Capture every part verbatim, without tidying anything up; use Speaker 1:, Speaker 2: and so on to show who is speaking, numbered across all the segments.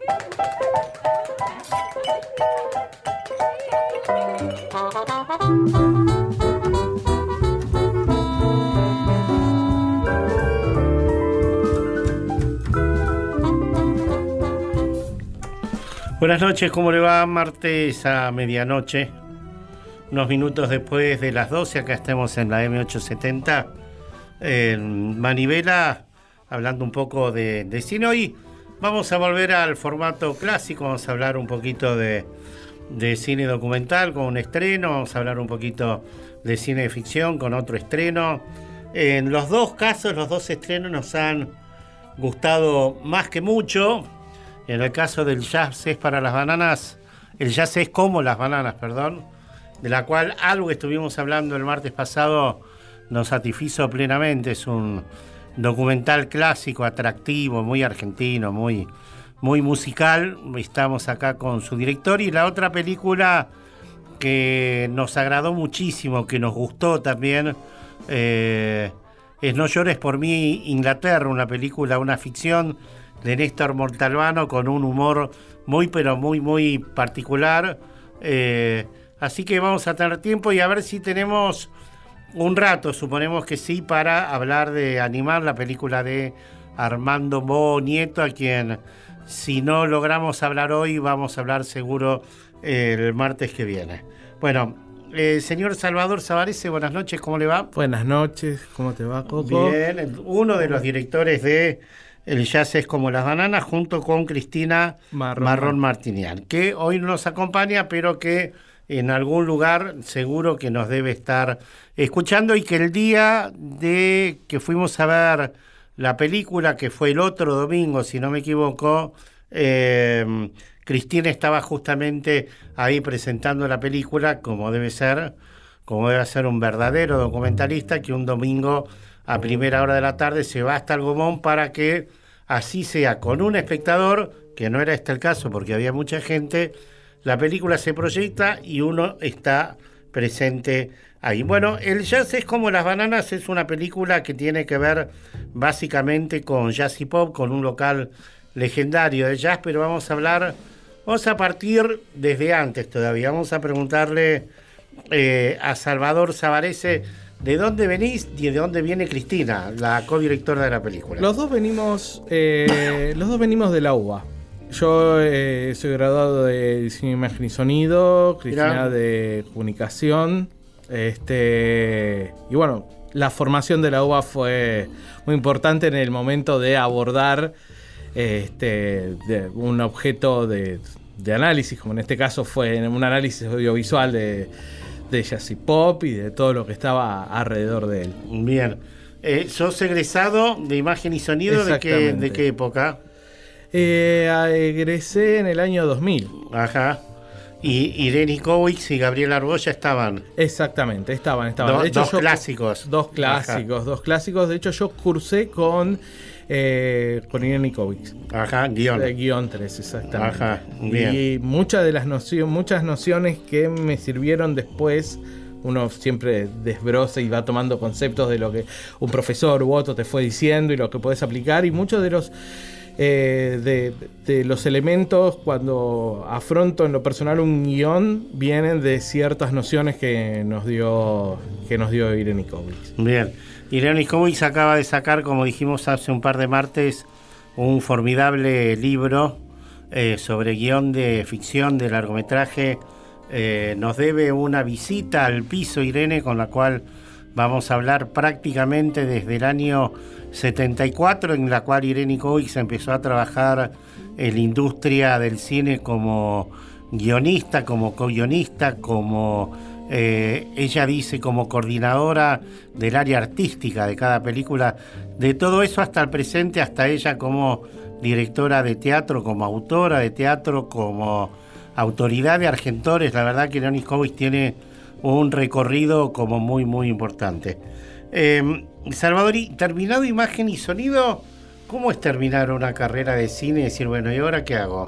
Speaker 1: Buenas noches, ¿cómo le va? Martes a medianoche, unos minutos después de las doce, acá estamos en la eme ochocientos setenta, en Manivela, hablando un poco de, de cine. Hoy vamos a volver al formato clásico, vamos a hablar un poquito de, de cine documental con un estreno, vamos a hablar un poquito de cine de ficción con otro estreno. En los dos casos, los dos estrenos nos han gustado más que mucho. En el caso del Jazz es para las bananas, el Jazz es como las bananas, perdón, de la cual algo que estuvimos hablando el martes pasado nos satisfizo plenamente. Es un documental clásico, atractivo, muy argentino, muy, muy musical. Estamos acá con su director. Y la otra película que nos agradó muchísimo, que nos gustó también, eh, es No llores por mí, Inglaterra, una película, una ficción de Néstor Montalbano con un humor muy pero muy muy particular, eh, así que vamos a tener tiempo y a ver si tenemos un rato, suponemos que sí, para hablar de animar la película de Armando Bo Nieto, a quien si no logramos hablar hoy vamos a hablar seguro eh, el martes que viene. Bueno, eh, señor Salvador Savarese, buenas noches, ¿cómo le va?
Speaker 2: Buenas noches, ¿cómo te va, Coco?
Speaker 1: Bien, uno de los directores de El Jazz es como las bananas, junto con Cristina Marrón, Marrón Martinian, que hoy no nos acompaña, pero que en algún lugar seguro que nos debe estar escuchando, y que el día de que fuimos a ver la película, que fue el otro domingo, si no me equivoco, eh, Cristina estaba justamente ahí presentando la película, como debe ser, como debe ser un verdadero documentalista, que un domingo a primera hora de la tarde se va hasta Algomón para que así sea con un espectador, que no era este el caso porque había mucha gente, la película se proyecta y uno está presente ahí. Bueno, El Jazz es como las bananas es una película que tiene que ver básicamente con jazz y pop, con un local legendario de jazz, pero vamos a hablar, vamos a partir desde antes todavía, vamos a preguntarle eh, a Salvador Savarese, ¿de dónde venís y de dónde viene Cristina, la codirectora de la película?
Speaker 2: Los dos venimos, eh, los dos venimos de la U B A. Yo eh, soy graduado de Diseño, Imagen y Sonido, Cristina Mirá. de Comunicación. Este, y bueno, la formación de la U B A fue muy importante en el momento de abordar este, de un objeto de, de análisis, como en este caso fue un análisis audiovisual de... de jazz y pop y de todo lo que estaba alrededor de él.
Speaker 1: Bien. Eh, ¿Sos egresado de Imagen y Sonido? ¿De qué, de qué época?
Speaker 2: Eh, egresé en el año dos mil.
Speaker 1: Ajá. Y Irene Kovics y Gabriel Arboya estaban.
Speaker 2: Exactamente, estaban. estaban.
Speaker 1: Do,
Speaker 2: de hecho,
Speaker 1: dos
Speaker 2: yo,
Speaker 1: clásicos.
Speaker 2: Dos clásicos, Ajá. dos clásicos. De hecho, yo cursé con... Eh, con Irene Kovics.
Speaker 1: Ajá, guión.
Speaker 2: De guión tres, exactamente.
Speaker 1: Ajá, bien.
Speaker 2: Y muchas de las nociones, muchas nociones que me sirvieron después, uno siempre desbroza y va tomando conceptos de lo que un profesor u otro te fue diciendo y lo que podés aplicar, y muchos de los eh, de, de los elementos cuando afronto en lo personal un guión vienen de ciertas nociones que nos dio que nos dio Irene Kovics.
Speaker 1: Bien. Irene Kovics acaba de sacar, como dijimos hace un par de martes, un formidable libro eh, sobre guión de ficción de largometraje. Eh, nos debe una visita al piso, Irene, con la cual vamos a hablar prácticamente desde el año setenta y cuatro, en la cual Irene Kovics empezó a trabajar en la industria del cine como guionista, como co-guionista, como... Eh, ella dice como coordinadora del área artística de cada película, de todo eso hasta el presente, hasta ella como directora de teatro, como autora de teatro, como autoridad de Argentores. La verdad que Irene Kovics tiene un recorrido como muy muy importante. Eh, Salvador, y terminado Imagen y Sonido, ¿cómo es terminar una carrera de cine y decir, bueno, ¿y ahora qué hago?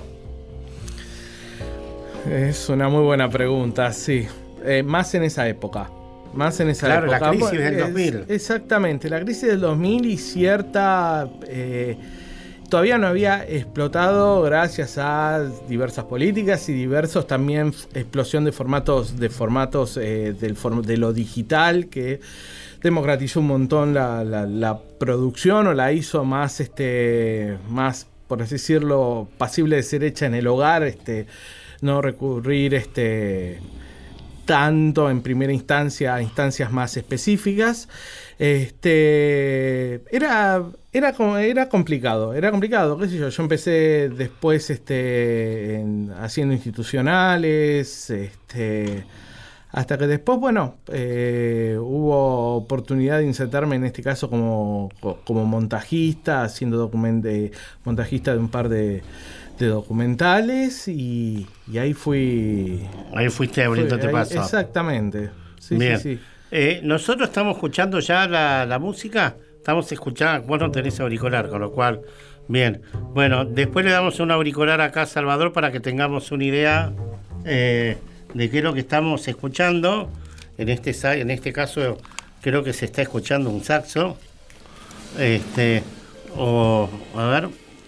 Speaker 2: Es una muy buena pregunta, sí. Eh, más en esa época. Más en esa
Speaker 1: claro,
Speaker 2: época.
Speaker 1: Claro, la crisis
Speaker 2: es,
Speaker 1: del dos mil.
Speaker 2: Exactamente, la crisis del dos mil y cierta eh, todavía no había explotado gracias a diversas políticas y diversos también explosión de formatos, de formatos eh, del form- de lo digital, que democratizó un montón la, la, la producción, o la hizo más, este, más, por así decirlo, pasible de ser hecha en el hogar, este, no recurrir este, tanto en primera instancia a instancias más específicas. Este, era, era, era complicado, era complicado, qué sé yo. Yo empecé después este, en, haciendo institucionales, este, hasta que después, bueno, eh, hubo oportunidad de insertarme en este caso como, como montajista, haciendo document, montajista de un par de, de documentales, y, y ahí fui...
Speaker 1: Ahí fuiste abriendo te paso.
Speaker 2: Exactamente, sí,
Speaker 1: Bien.
Speaker 2: sí, sí.
Speaker 1: Eh, nosotros estamos escuchando ya la, la música, estamos escuchando, vos no tenés auricular, con lo cual, bien. Bueno, después le damos un auricular acá a Salvador para que tengamos una idea eh, de qué es lo que estamos escuchando. En este, en este caso creo que se está escuchando un saxo. Este, o, a ver...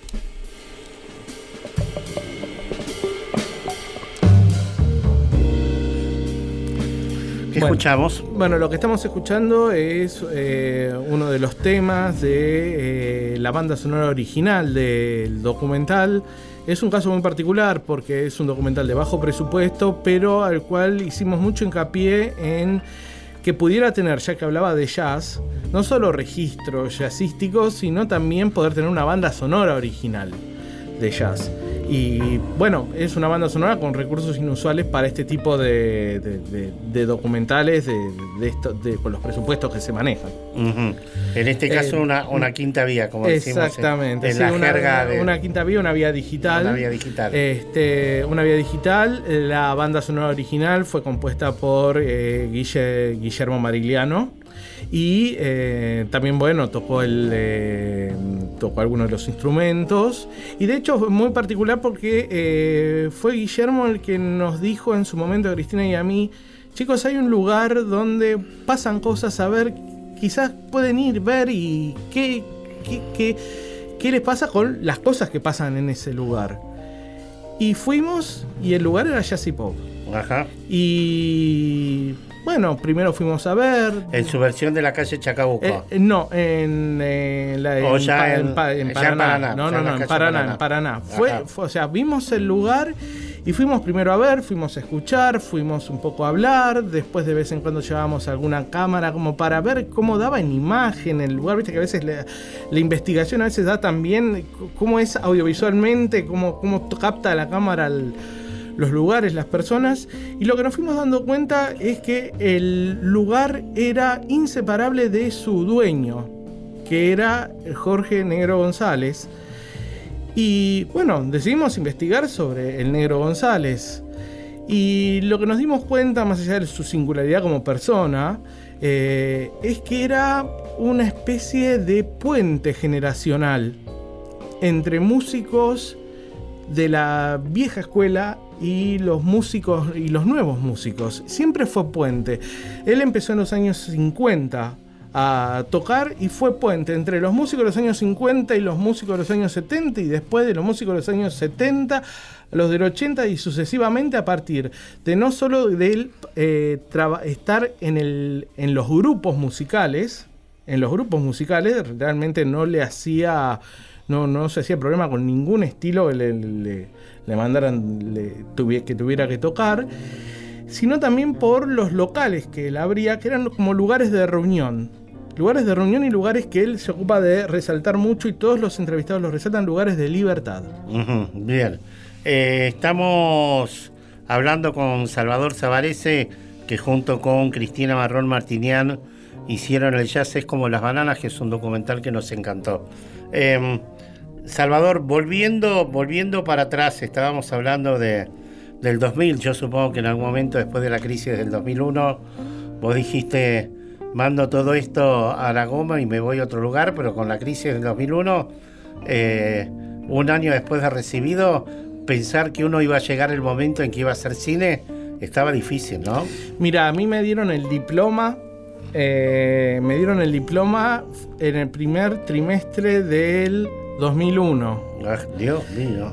Speaker 1: ¿Qué bueno, escuchamos?
Speaker 2: Bueno, lo que estamos escuchando es eh, uno de los temas de eh, la banda sonora original del documental. Es un caso muy particular porque es un documental de bajo presupuesto, pero al cual hicimos mucho hincapié en que pudiera tener, ya que hablaba de jazz, no solo registros jazzísticos, sino también poder tener una banda sonora original de jazz. Y bueno, es una banda sonora con recursos inusuales para este tipo de, de, de, de documentales de, de esto, de, con los presupuestos que se manejan.
Speaker 1: Uh-huh. En este caso eh, una, una quinta vía, como decimos
Speaker 2: exactamente,
Speaker 1: en, en
Speaker 2: sí,
Speaker 1: la
Speaker 2: una,
Speaker 1: jerga de...
Speaker 2: Una quinta vía, una vía digital.
Speaker 1: Una vía digital.
Speaker 2: Este, una vía digital. La banda sonora original fue compuesta por eh, Guille, Guillermo Marigliano. Y eh, también, bueno, tocó el eh, tocó algunos de los instrumentos. Y de hecho fue muy particular porque eh, fue Guillermo el que nos dijo en su momento a Cristina y a mí: chicos, hay un lugar donde pasan cosas, a ver, quizás pueden ir, ver y qué, qué, qué, qué les pasa con las cosas que pasan en ese lugar. Y fuimos y el lugar era jazz y pop.
Speaker 1: Ajá.
Speaker 2: Y... bueno, primero fuimos a ver...
Speaker 1: ¿En su versión de la calle Chacabuco?
Speaker 2: Eh, no, en, eh, la,
Speaker 1: o
Speaker 2: en,
Speaker 1: ya
Speaker 2: pa,
Speaker 1: en,
Speaker 2: en, pa, en
Speaker 1: ya
Speaker 2: Paraná.
Speaker 1: en Paraná.
Speaker 2: No, no, no, en Paraná, Paraná, en Paraná. Fue, fue, o sea, vimos el lugar y fuimos primero a ver, fuimos a escuchar, fuimos un poco a hablar, después de vez en cuando llevábamos alguna cámara como para ver cómo daba en imagen el lugar. Viste que a veces la, la investigación a veces da también cómo es audiovisualmente, cómo, cómo capta la cámara el, los lugares, las personas, y lo que nos fuimos dando cuenta es que el lugar era inseparable de su dueño, que era Jorge Negro González. Y bueno, decidimos investigar sobre el Negro González, y lo que nos dimos cuenta, más allá de su singularidad como persona, eh, es que era una especie de puente generacional entre músicos de la vieja escuela y los músicos y los nuevos músicos. Siempre fue puente. Él empezó en los años cincuenta a tocar y fue puente entre los músicos de los años cincuenta y los músicos de los años setenta, y después de los músicos de los años setenta, los del ochenta, y sucesivamente, a partir de no solo de él eh, traba, estar en, el, en los grupos musicales, en los grupos musicales realmente no le hacía... No, no se hacía problema con ningún estilo que le, le, le mandaran, le, tuvi, que tuviera que tocar, sino también por los locales que él abría, que eran como lugares de reunión. Lugares de reunión y lugares que él se ocupa de resaltar mucho, y todos los entrevistados los resaltan, lugares de libertad. Uh-huh,
Speaker 1: bien. Eh, estamos hablando con Salvador Savarese, que junto con Cristina Marrón Martinián hicieron El Jazz es como las bananas, que es un documental que nos encantó. Eh, Salvador, volviendo, volviendo para atrás, estábamos hablando de, del dos mil, yo supongo que en algún momento después de la crisis del dos mil uno, vos dijiste, mando todo esto a la goma y me voy a otro lugar, pero con la crisis del dos mil uno, eh, un año después de recibido, pensar que uno iba a llegar el momento en que iba a hacer cine, estaba difícil, ¿no?
Speaker 2: Mira, a mí me dieron el diploma, eh, me dieron el diploma en el primer trimestre del dos mil uno.
Speaker 1: Ah, Dios mío.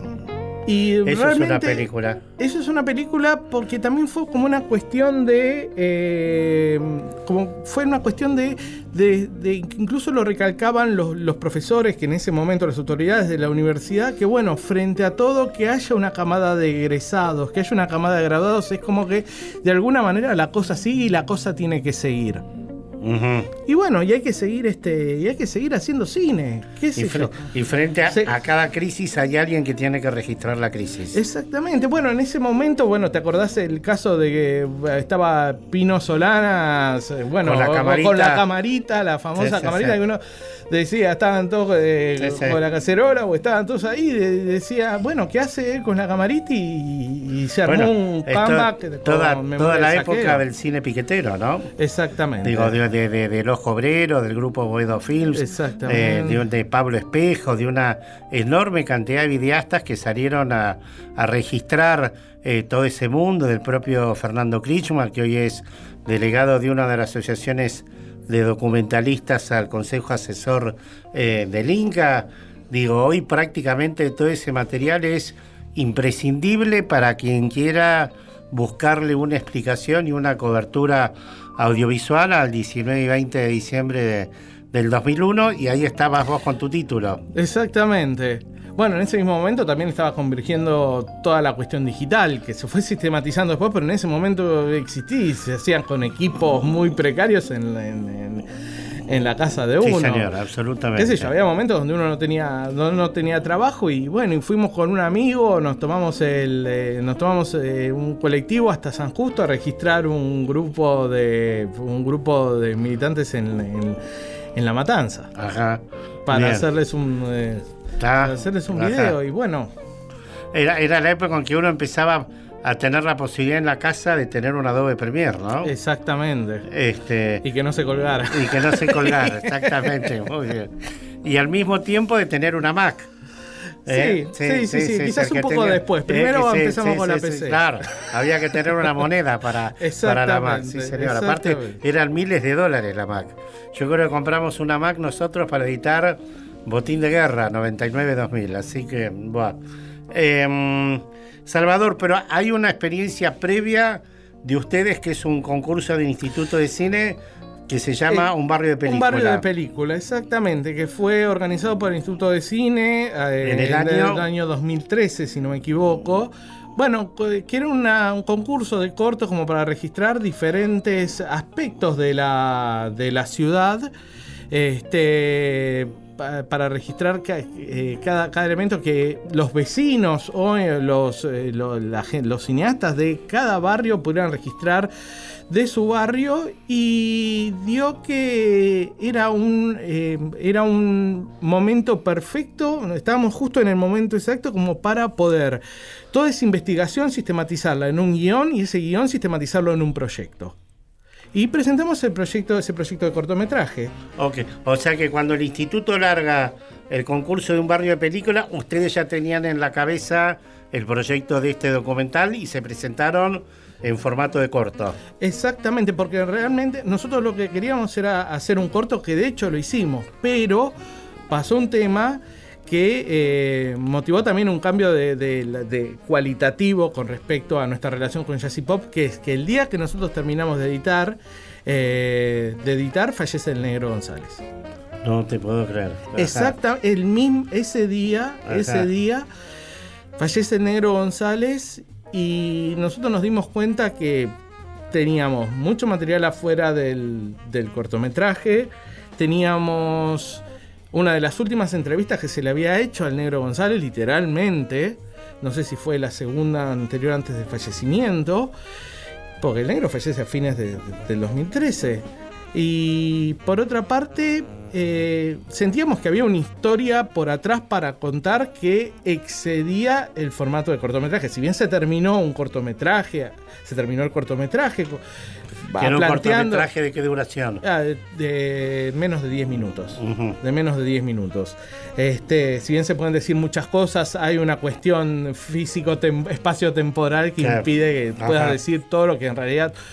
Speaker 2: Y
Speaker 1: eso es una película.
Speaker 2: Eso es una película porque también fue como una cuestión de... Eh, como fue una cuestión de... de, de incluso lo recalcaban los, los profesores, que en ese momento las autoridades de la universidad, que bueno, frente a todo, que haya una camada de egresados, que haya una camada de graduados, es como que de alguna manera la cosa sigue y la cosa tiene que seguir. Uh-huh. Y bueno, y hay que seguir este, y hay que seguir haciendo cine. ¿Qué sé
Speaker 1: y, fre-
Speaker 2: yo?
Speaker 1: y frente a,
Speaker 2: Se-
Speaker 1: a cada crisis hay alguien que tiene que registrar la crisis.
Speaker 2: Exactamente. Bueno, en ese momento, bueno, ¿te acordás el caso de que estaba Pino Solanas, bueno,
Speaker 1: Con la
Speaker 2: o-
Speaker 1: camarita.
Speaker 2: con la camarita, la famosa
Speaker 1: Sí, sí,
Speaker 2: camarita
Speaker 1: sí.
Speaker 2: que uno decía, estaban todos eh,
Speaker 1: Sí, sí.
Speaker 2: con la cacerola o estaban todos ahí, de- decía, bueno, ¿qué hace él con la camarita? Y, y se armó
Speaker 1: Bueno,
Speaker 2: un
Speaker 1: es to-
Speaker 2: comeback
Speaker 1: toda,
Speaker 2: con Memoria
Speaker 1: toda la
Speaker 2: del
Speaker 1: época
Speaker 2: Saqueo.
Speaker 1: del cine piquetero, ¿no?
Speaker 2: Exactamente.
Speaker 1: Digo, de, de, de, de Los Obreros, del grupo Boedo Films,
Speaker 2: Exactamente.
Speaker 1: eh, de, de Pablo Espejo, de una enorme cantidad de videastas que salieron a, a registrar eh, todo ese mundo, del propio Fernando Krichman, que hoy es delegado de una de las asociaciones de documentalistas al Consejo Asesor eh, del Inca. Digo, hoy prácticamente todo ese material es imprescindible para quien quiera buscarle una explicación y una cobertura audiovisual al diecinueve y veinte de diciembre de, del dos mil uno, y ahí estabas vos con tu título.
Speaker 2: Exactamente. Bueno, en ese mismo momento también estaba convergiendo toda la cuestión digital, que se fue sistematizando después, pero en ese momento existía y se hacían con equipos muy precarios en, en, en, en la casa de uno.
Speaker 1: Sí, señor, absolutamente.
Speaker 2: Qué sé yo, había momentos donde uno no tenía, no, no tenía trabajo y bueno, y fuimos con un amigo, nos tomamos el, eh, nos tomamos eh, un colectivo hasta San Justo a registrar un grupo de, un grupo de militantes en, en, en La Matanza.
Speaker 1: Ajá.
Speaker 2: Para
Speaker 1: Bien.
Speaker 2: hacerles un eh,
Speaker 1: Ah,
Speaker 2: para hacerles un
Speaker 1: ajá.
Speaker 2: video y bueno.
Speaker 1: Era, era la época en que uno empezaba a tener la posibilidad en la casa de tener un Adobe Premiere, ¿no?
Speaker 2: Exactamente.
Speaker 1: Este,
Speaker 2: Y que no se colgara.
Speaker 1: y que no se colgara, exactamente, muy bien. Y al mismo tiempo de tener una Mac.
Speaker 2: Sí, sí, sí, sí, quizás un poco después. Primero
Speaker 1: sí,
Speaker 2: empezamos
Speaker 1: sí,
Speaker 2: con
Speaker 1: sí,
Speaker 2: la
Speaker 1: sí,
Speaker 2: P C.
Speaker 1: Claro, había que tener una moneda para, para la Mac. Sí, señor. Aparte,
Speaker 2: exactamente.
Speaker 1: eran miles de dólares la Mac. Yo creo que compramos una Mac nosotros para editar Botín de Guerra, noventa y nueve dos mil. Así que, bueno. Eh, Salvador, pero hay una experiencia previa de ustedes que es un concurso del Instituto de Cine que se llama
Speaker 2: Eh,
Speaker 1: Un Barrio de Película.
Speaker 2: Un barrio de película, exactamente, que fue organizado por el Instituto de Cine eh,
Speaker 1: En el año-
Speaker 2: del año dos mil trece, si no me equivoco. Bueno, que era una- un concurso de cortos como para registrar diferentes aspectos de la, de la ciudad, este, pa- para registrar ca- eh, cada, cada elemento que los vecinos o eh, los, eh, lo- la gen- los cineastas de cada barrio pudieran registrar de su barrio, y dio que era un eh, era un momento perfecto, estábamos justo en el momento exacto como para poder toda esa investigación sistematizarla en un guión y ese guión sistematizarlo en un proyecto. Y presentamos el proyecto, ese proyecto de cortometraje.
Speaker 1: Ok, o sea que cuando el instituto larga el concurso de Un Barrio de Película, ustedes ya tenían en la cabeza el proyecto de este documental y se presentaron en formato de corto.
Speaker 2: Exactamente, porque realmente nosotros lo que queríamos era hacer un corto, que de hecho lo hicimos, pero pasó un tema que eh, motivó también un cambio de, de- de cualitativo con respecto a nuestra relación con Jazzy Pop, que es que el día que nosotros terminamos de editar, eh, de editar fallece el Negro González.
Speaker 1: No te puedo creer. Ajá.
Speaker 2: Exacta, el mismo, ese día,
Speaker 1: Ajá.
Speaker 2: ese día fallece el Negro González y nosotros nos dimos cuenta que teníamos mucho material afuera del, del cortometraje, teníamos una de las últimas entrevistas que se le había hecho al Negro González, literalmente, no sé si fue la segunda anterior antes del fallecimiento, porque el Negro fallece a fines de- de- del dos mil trece. Y por otra parte, eh, sentíamos que había una historia por atrás para contar que excedía el formato de cortometraje. Si bien se terminó un cortometraje, se terminó el cortometraje, co- va
Speaker 1: ¿Tiene un
Speaker 2: planteando
Speaker 1: cortometraje de qué duración?
Speaker 2: ah, de, de menos de diez minutos.
Speaker 1: Ujú.
Speaker 2: De menos de diez minutos. Este, si bien se pueden decir muchas cosas, hay una cuestión físico espacio-temporal que
Speaker 1: Claro.
Speaker 2: impide que puedas
Speaker 1: Ajá.
Speaker 2: decir todo lo que en realidad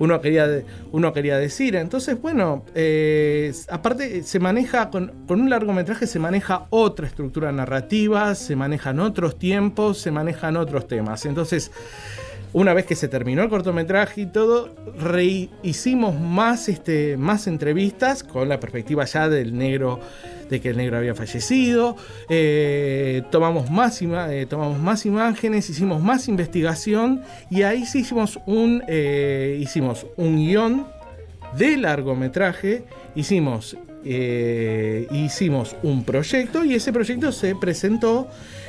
Speaker 2: uno quería, uno quería decir. Entonces, bueno, eh, aparte se maneja, con, con un largometraje se maneja otra estructura narrativa, se manejan otros tiempos, se manejan otros temas. Entonces, una vez que se terminó el cortometraje y todo, re- hicimos más, este, más entrevistas con la perspectiva ya del negro, de que el negro había fallecido. Eh, tomamos, más ima- eh, tomamos más imágenes, hicimos más investigación y ahí sí hicimos un, eh, hicimos un guión de largometraje, hicimos, eh, hicimos un proyecto y ese proyecto se presentó.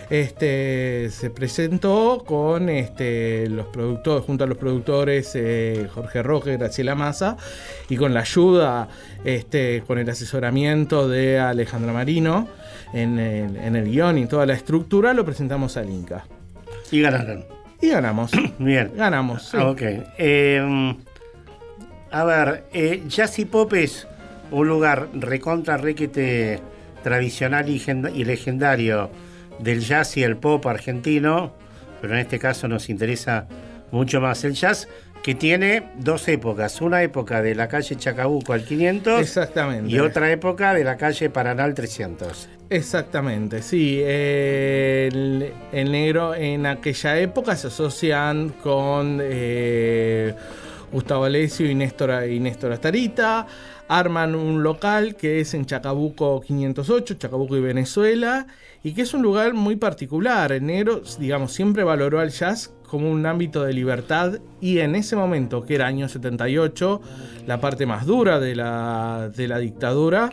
Speaker 2: Este, se presentó con este, los productores, junto a los productores eh, Jorge Roque, Graciela Massa, y con la ayuda, este, con el asesoramiento de Alejandra Marino en el, en el guión y toda la estructura, lo presentamos al Inca.
Speaker 1: Y ganaron.
Speaker 2: Y ganamos.
Speaker 1: Bien.
Speaker 2: Ganamos. Sí.
Speaker 1: Ah, ok. Eh, a ver, eh, Jazz y Pop es un lugar recontra requete tradicional y, y legendario del jazz y el pop argentino, pero en este caso nos interesa mucho más el jazz, que tiene dos épocas, una época de la calle Chacabuco al quinientos.
Speaker 2: Exactamente.
Speaker 1: Y otra época de la calle Paraná al trescientos.
Speaker 2: Exactamente, sí. Eh, el, el negro en aquella época se asocian con eh, Gustavo Alessio y Néstor, y Néstor Astarita. Arman un local que es en Chacabuco quinientos ocho, Chacabuco y Venezuela, y que es un lugar muy particular. El negro, digamos, siempre valoró al jazz como un ámbito de libertad, y en ese momento, que era año setenta y ocho, la parte más dura de la, de la dictadura,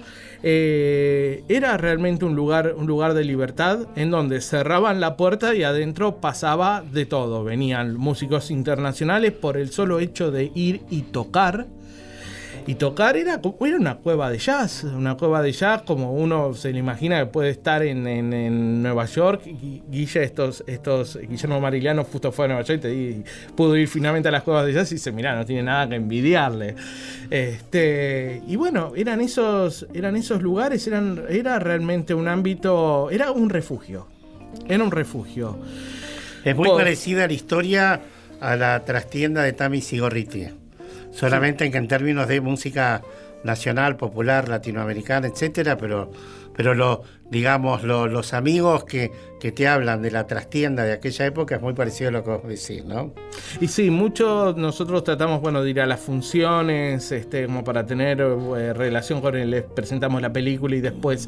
Speaker 2: eh, era realmente un lugar, un lugar de libertad en donde cerraban la puerta y adentro pasaba de todo. Venían músicos internacionales por el solo hecho de ir y tocar. Y tocar era, era una cueva de jazz, una cueva de jazz como uno se le imagina que puede estar en, en, en Nueva York. Guille, estos, estos, Guillermo Marigliano justo fue a Nueva York y, te, y pudo ir finalmente a las cuevas de jazz y dice, mirá, no tiene nada que envidiarle. Este, y bueno, eran esos, eran esos lugares, eran, era realmente un ámbito, era un refugio, era un refugio.
Speaker 1: Es muy
Speaker 2: Por...
Speaker 1: parecida a la historia a la trastienda de Tami Sigorriti. Solamente sí. En que en términos de música nacional, popular, latinoamericana, etcétera, pero, pero lo, digamos, lo, los amigos que, que te hablan de la trastienda de aquella época es muy parecido a lo que vos decís, ¿no?
Speaker 2: Y sí, mucho nosotros tratamos, bueno, de ir a las funciones, este, como para tener eh, relación con él, les presentamos la película y después,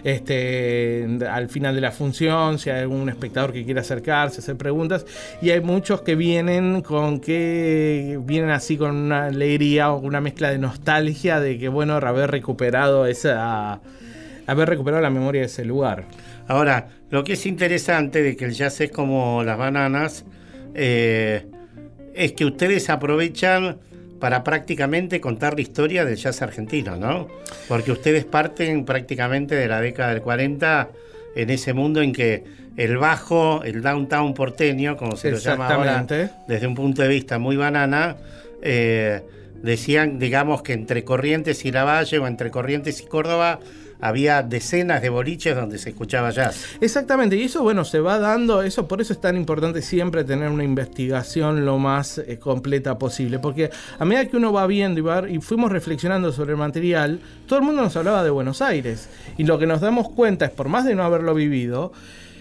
Speaker 2: este, al final de la función, si hay algún espectador que quiera acercarse, hacer preguntas, y hay muchos que vienen con que, vienen así con una alegría o una mezcla de nostalgia de que, bueno, haber recuperado esa... haber recuperado la memoria de ese lugar.
Speaker 1: Ahora, lo que es interesante de que el jazz es como las bananas, eh, es que ustedes aprovechan para prácticamente contar la historia del jazz argentino, ¿no? Porque ustedes parten prácticamente de la década del cuarenta, en ese mundo en que el bajo, el downtown porteño, como se lo llama ahora, desde un punto de vista muy banana, eh, decían, digamos, que entre Corrientes y Lavalle o entre Corrientes y Córdoba había decenas de boliches donde se escuchaba jazz.
Speaker 2: Exactamente, y eso, bueno, se va dando, eso por eso es tan importante siempre tener una investigación lo más eh, completa posible, porque a medida que uno va viendo y, va, y fuimos reflexionando sobre el material, todo el mundo nos hablaba de Buenos Aires, y lo que nos damos cuenta es, por más de no haberlo vivido,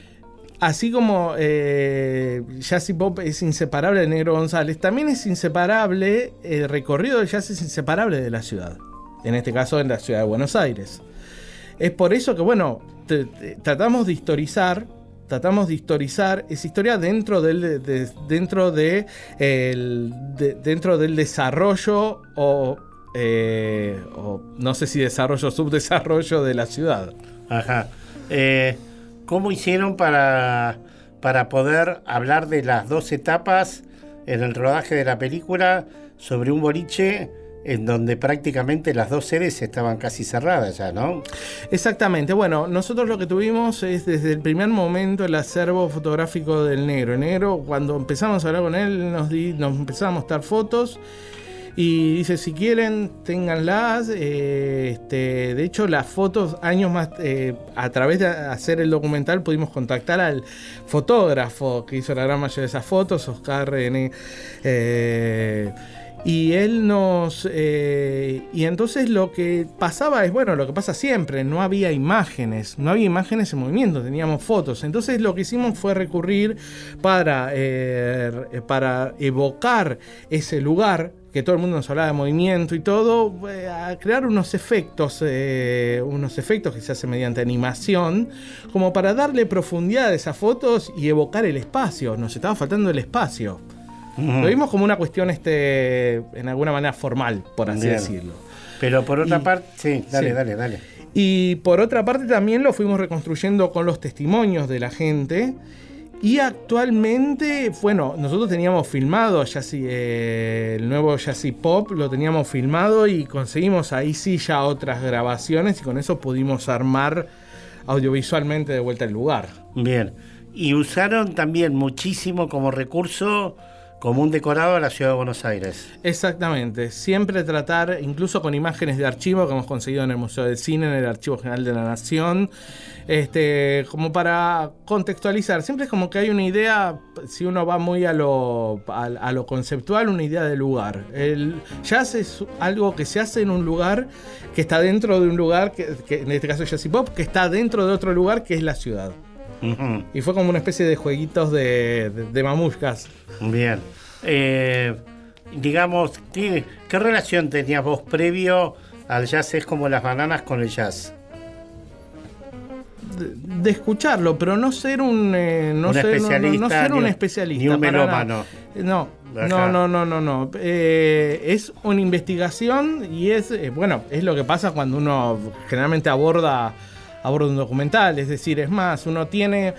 Speaker 2: así como eh, jazz y pop es inseparable de Negro González, también es inseparable, el recorrido del jazz es inseparable de la ciudad, en este caso en la ciudad de Buenos Aires. Es por eso que, bueno, te, te, tratamos de historizar, tratamos de historizar esa historia dentro del, de, de, dentro de, el, de, dentro del desarrollo o, eh, o no sé si desarrollo o subdesarrollo de la ciudad.
Speaker 1: Ajá. Eh, ¿Cómo hicieron para, para poder hablar de las dos etapas en el rodaje de la película sobre un boliche en donde prácticamente las dos sedes estaban casi cerradas ya, ¿no?
Speaker 2: Exactamente. Bueno, nosotros lo que tuvimos es desde el primer momento el acervo fotográfico del negro. El negro, cuando empezamos a hablar con él, nos, di, nos empezaba a mostrar fotos y dice, si quieren, ténganlas. Eh, este, de hecho, las fotos, años más, eh, a través de hacer el documental, pudimos contactar al fotógrafo que hizo la gran mayoría de esas fotos, Oscar René. Eh, Y él nos... Eh, y entonces lo que pasaba es, bueno, lo que pasa siempre, no había imágenes, no había imágenes en movimiento, teníamos fotos. Entonces lo que hicimos fue recurrir para, eh, para evocar ese lugar, que todo el mundo nos hablaba de movimiento y todo, eh, a crear unos efectos, eh, unos efectos que se hacen mediante animación, como para darle profundidad a esas fotos y evocar el espacio. Nos estaba faltando el espacio. Uh-huh. Lo vimos como una cuestión, este, en alguna manera formal, por así Bien. decirlo.
Speaker 1: Pero por otra
Speaker 2: y,
Speaker 1: parte, sí, dale, sí. dale, dale.
Speaker 2: Y por otra parte también lo fuimos reconstruyendo con los testimonios de la gente. Y actualmente, bueno, nosotros teníamos filmado Jazzy, eh, el nuevo Jazzy Pop, lo teníamos filmado y conseguimos ahí sí ya otras grabaciones y con eso pudimos armar audiovisualmente de vuelta el lugar.
Speaker 1: Bien, y usaron también muchísimo como recurso, como un decorado a la ciudad de Buenos Aires.
Speaker 2: Exactamente, siempre tratar, incluso con imágenes de archivo que hemos conseguido en el Museo del Cine, en el Archivo General de la Nación, este, como para contextualizar. Siempre es como que hay una idea, si uno va muy a lo, a, a lo conceptual, una idea del lugar. El jazz es algo que se hace en un lugar que está dentro de un lugar, que, que en este caso Jazzy Pop, que está dentro de otro lugar que es la ciudad. Uh-huh. Y fue como una especie de jueguitos de, de, de mamushkas.
Speaker 1: Bien. Eh, digamos, ¿qué, ¿qué relación tenías vos previo al Jazz es como las bananas con el jazz?
Speaker 2: De, de escucharlo, pero no ser un, eh, no,
Speaker 1: un
Speaker 2: ser,
Speaker 1: especialista,
Speaker 2: no, no, no ser
Speaker 1: ni,
Speaker 2: un especialista.
Speaker 1: Ni un melómano.
Speaker 2: No, no, no, no, no, no. Eh, es una investigación y es, eh, bueno, es lo que pasa cuando uno generalmente aborda aborda un documental, es decir, es más, uno tiene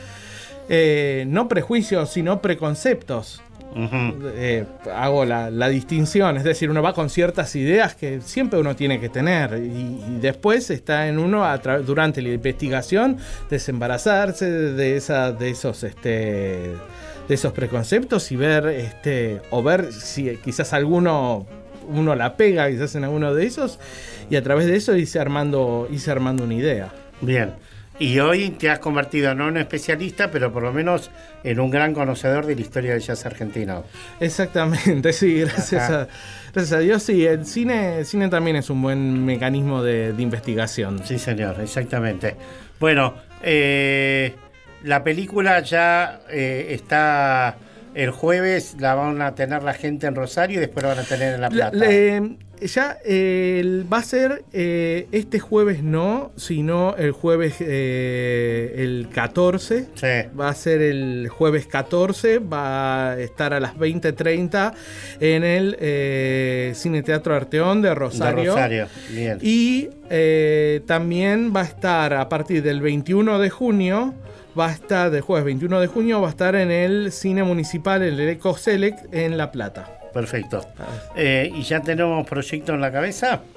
Speaker 2: eh, no prejuicios, sino preconceptos. Uh-huh. Eh, hago la, la distinción, es decir, uno va con ciertas ideas que siempre uno tiene que tener y, y después está en uno a tra- durante la investigación desembarazarse de, esa, de esos este, de esos preconceptos y ver este o ver si quizás alguno uno la pega quizás en alguno de esos y a través de eso irse armando, irse armando una idea.
Speaker 1: Bien, y hoy te has convertido no en un especialista, pero por lo menos en un gran conocedor de la historia del jazz argentino.
Speaker 2: Exactamente, sí, gracias a, gracias a Dios, sí, el cine, el cine también es un buen mecanismo de, de investigación.
Speaker 1: Sí, señor, exactamente. Bueno, eh, la película ya eh, está el jueves, la van a tener la gente en Rosario y después la van a tener en La Plata.
Speaker 2: Le, Ya eh, va a ser eh, este jueves no, sino el jueves eh, el catorce.
Speaker 1: Sí.
Speaker 2: Va a ser el jueves catorce, va a estar a las veinte treinta en el eh, Cine Teatro Arteón de Rosario.
Speaker 1: De Rosario, bien.
Speaker 2: Y eh, también va a estar a partir del veintiuno de junio, va a estar, del jueves veintiuno de junio, va a estar en el Cine Municipal, el Eco Select, en La Plata.
Speaker 1: Perfecto. Eh, ¿Y ya tenemos proyecto en la cabeza? ¿Algo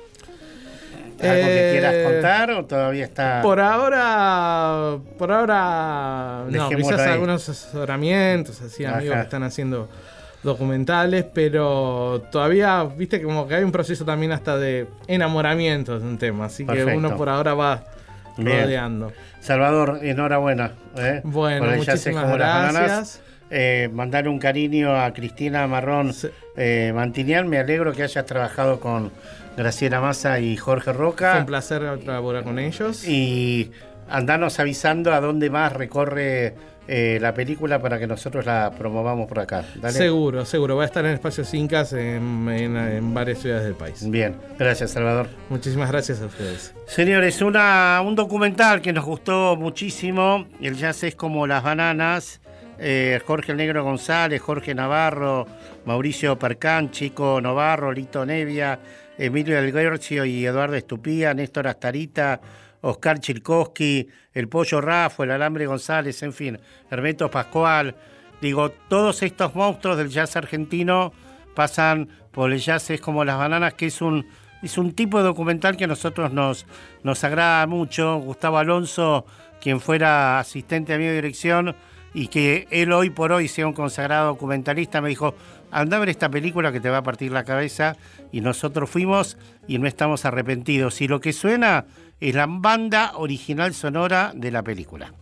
Speaker 2: eh,
Speaker 1: que quieras contar o todavía está...?
Speaker 2: Por ahora, por ahora, no, quizás ahí. Algunos asesoramientos, así, Ajá. amigos que están haciendo documentales, pero todavía, viste, como que hay un proceso también hasta de enamoramiento de un tema, así Perfecto. Que uno por ahora va rodeando.
Speaker 1: Salvador, enhorabuena. ¿eh?
Speaker 2: Bueno, muchísimas gracias.
Speaker 1: Eh, mandar un cariño a Cristina Marrón sí. eh, Mantinian. Me alegro que hayas trabajado con Graciela Massa y Jorge Roca.
Speaker 2: Fue un placer trabajar con ellos.
Speaker 1: Y andanos avisando a dónde más recorre eh, la película para que nosotros la promovamos por acá. Dale.
Speaker 2: Seguro, seguro. Va a estar en Espacios Incas en, en, en varias ciudades del país.
Speaker 1: Bien, gracias, Salvador.
Speaker 2: Muchísimas gracias a ustedes.
Speaker 1: Señores, una, un documental que nos gustó muchísimo. El jazz es como las bananas. Eh, Jorge el Negro González, Jorge Navarro, Mauricio Percán, Chico Novarro, Lito Nevia, Emilio Del Guercio y Eduardo Estupía, Néstor Astarita, Oscar Chilkowski, el Pollo Rafo, el Alambre González, en fin, Hermeto Pascual. Digo, todos estos monstruos del jazz argentino pasan por el Jazz es como las bananas, que es un, es un tipo de documental que a nosotros nos, nos agrada mucho. Gustavo Alonso, quien fuera asistente a mi dirección, y que él hoy por hoy sea un consagrado documentalista, me dijo, anda a ver esta película que te va a partir la cabeza, y nosotros fuimos y no estamos arrepentidos. Y lo que suena es la banda original sonora de la película.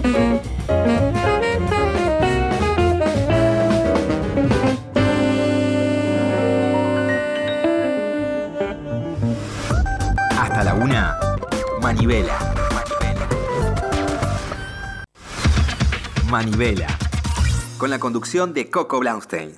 Speaker 3: Hasta la una, Manivela. Manivela. Con la conducción de Coco Blaustein.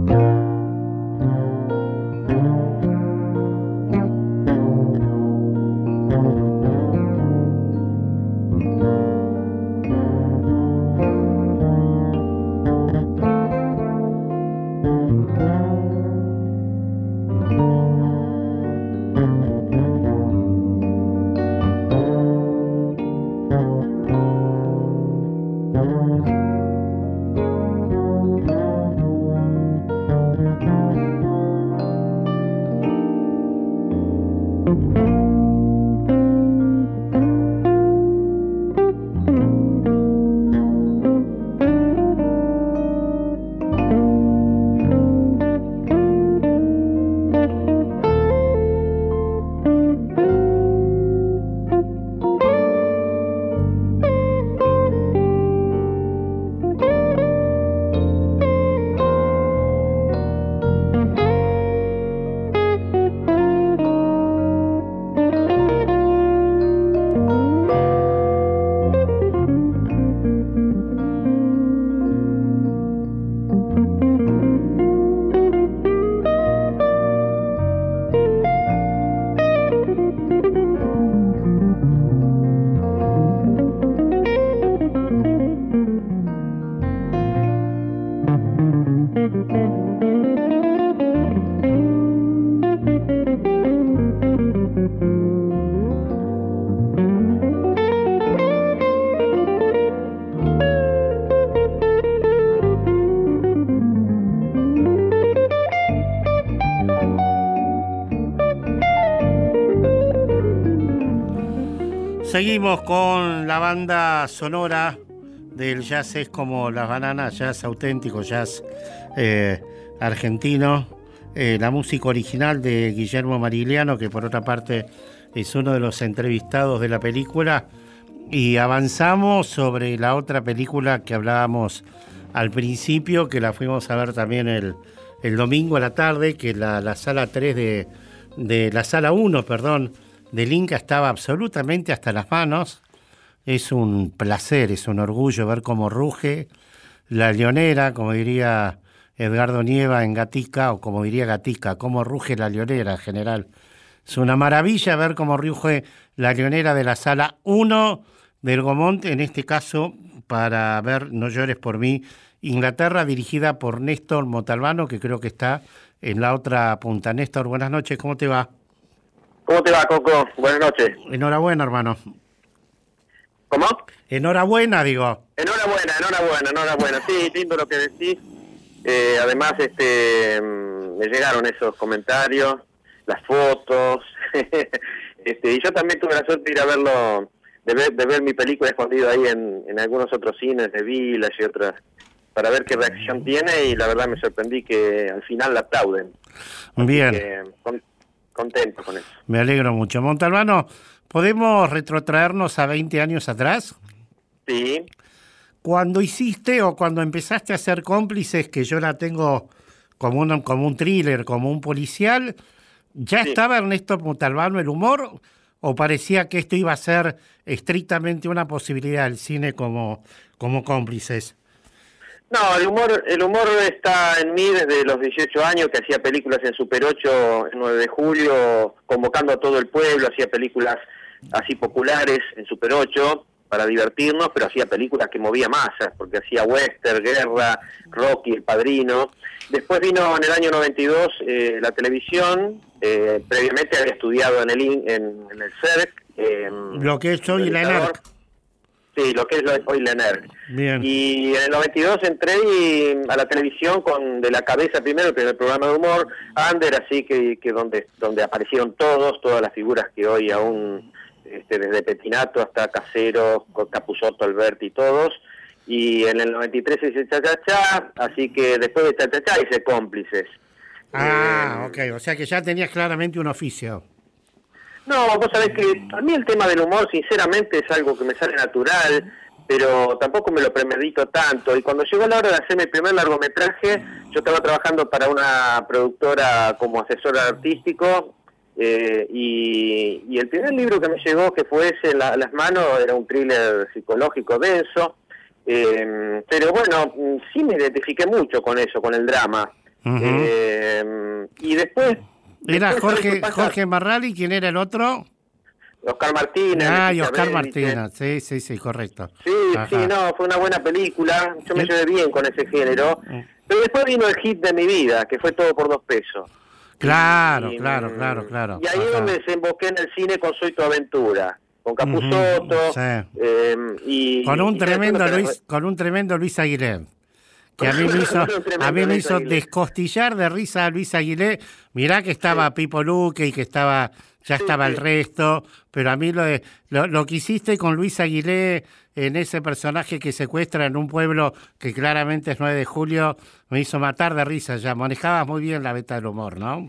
Speaker 1: Seguimos con la banda sonora del jazz es como las bananas, jazz auténtico, jazz eh, argentino. Eh, la música original de Guillermo Marigliano, que por otra parte es uno de los entrevistados de la película. Y avanzamos sobre la otra película que hablábamos al principio, que la fuimos a ver también el, el domingo a la tarde, que la, la sala tres de, de la sala uno, perdón, del Inca estaba absolutamente hasta las manos. Es un placer, es un orgullo ver cómo ruge la leonera, como diría Edgardo Nieva en Gatica, o como diría Gatica, cómo ruge la leonera en general. Es una maravilla ver cómo ruge la leonera de la sala uno del Gomont, en este caso para ver No llores por mí, Inglaterra, dirigida por Néstor Montalbano, que creo que está en la otra punta. Néstor, buenas noches, ¿cómo te va?
Speaker 4: ¿Cómo te va, Coco? Buenas noches.
Speaker 1: Enhorabuena, hermano.
Speaker 4: ¿Cómo?
Speaker 1: Enhorabuena, digo.
Speaker 4: Enhorabuena, enhorabuena, enhorabuena. Sí, lindo lo que decís. Eh, además, este, me llegaron esos comentarios, las fotos. este, y yo también tuve la suerte de ir a verlo, de ver, de ver mi película escondida ahí en, en algunos otros cines de Village y otras, para ver qué reacción tiene, y la verdad me sorprendí que al final la aplauden.
Speaker 1: Bien.
Speaker 4: Que, con, contento con eso.
Speaker 1: Me alegro mucho. Montalbano, ¿podemos retrotraernos a veinte años atrás?
Speaker 4: Sí.
Speaker 1: Cuando hiciste o cuando empezaste a hacer Cómplices, que yo la tengo como un, como un thriller, como un policial, ¿ya sí. estaba Ernesto Montalbano el humor o parecía que esto iba a ser estrictamente una posibilidad del cine como, como Cómplices?
Speaker 4: No, el humor el humor está en mí desde los dieciocho años, que hacía películas en Super ocho, el nueve de julio, convocando a todo el pueblo, hacía películas así populares en Super ocho para divertirnos, pero hacía películas que movía masas, porque hacía western, guerra, Rocky, El Padrino. Después vino en el año noventa y dos eh, la televisión, eh, previamente había estudiado en el en, en el C E R C. Eh,
Speaker 1: Lo que es hoy la ENERC.
Speaker 4: Sí, lo que es hoy la ENERC.
Speaker 1: Bien.
Speaker 4: Y en el noventa y dos entré y, a la televisión con De la Cabeza primero, el primer programa de humor, Under, así que, que donde donde aparecieron todos, todas las figuras que hoy aún, este, desde Petinato hasta Casero, Capusotto, Alberti y todos. Y en el noventa y tres hice Cha Cha Cha, así que después de Cha Cha Cha hice Cómplices.
Speaker 1: Ah, eh, ok, o sea que ya tenías claramente un oficio.
Speaker 4: No, vos sabés que a mí el tema del humor, sinceramente, es algo que me sale natural, pero tampoco me lo premedito tanto. Y cuando llegó la hora de hacer mi primer largometraje, yo estaba trabajando para una productora como asesor artístico, eh, y, y el primer libro que me llegó, que fue ese en la, las manos, era un thriller psicológico denso, eh, pero bueno, sí me identifiqué mucho con eso, con el drama. Uh-huh. eh, y después...
Speaker 1: ¿Era
Speaker 4: después
Speaker 1: Jorge, Jorge Marrali? ¿Quién era el otro?
Speaker 4: Oscar Martínez.
Speaker 1: Ah, y Oscar Martínez, sí, sí, sí, correcto.
Speaker 4: Sí, Ajá. sí, no, fue una buena película, yo me llevé bien con ese género, pero después vino el hit de mi vida, que fue Todo por dos pesos.
Speaker 1: Claro,
Speaker 4: y,
Speaker 1: claro, claro, claro.
Speaker 4: Y ahí es donde desemboqué en el cine con Soy tu aventura, con Capusotto, uh-huh, sí. eh, y...
Speaker 1: Con un
Speaker 4: y
Speaker 1: tremendo Luis, con un tremendo Luis Aguilé. Que a mí me hizo, a mí me hizo descostillar de risa a Luis Aguilé. Mirá que estaba sí. Pipo Luque y que estaba, ya sí, estaba sí. el resto, pero a mí lo, de, lo, lo que hiciste con Luis Aguilé en ese personaje que secuestra en un pueblo que claramente es nueve de julio, me hizo matar de risa ya. Manejabas muy bien la beta del humor, ¿no?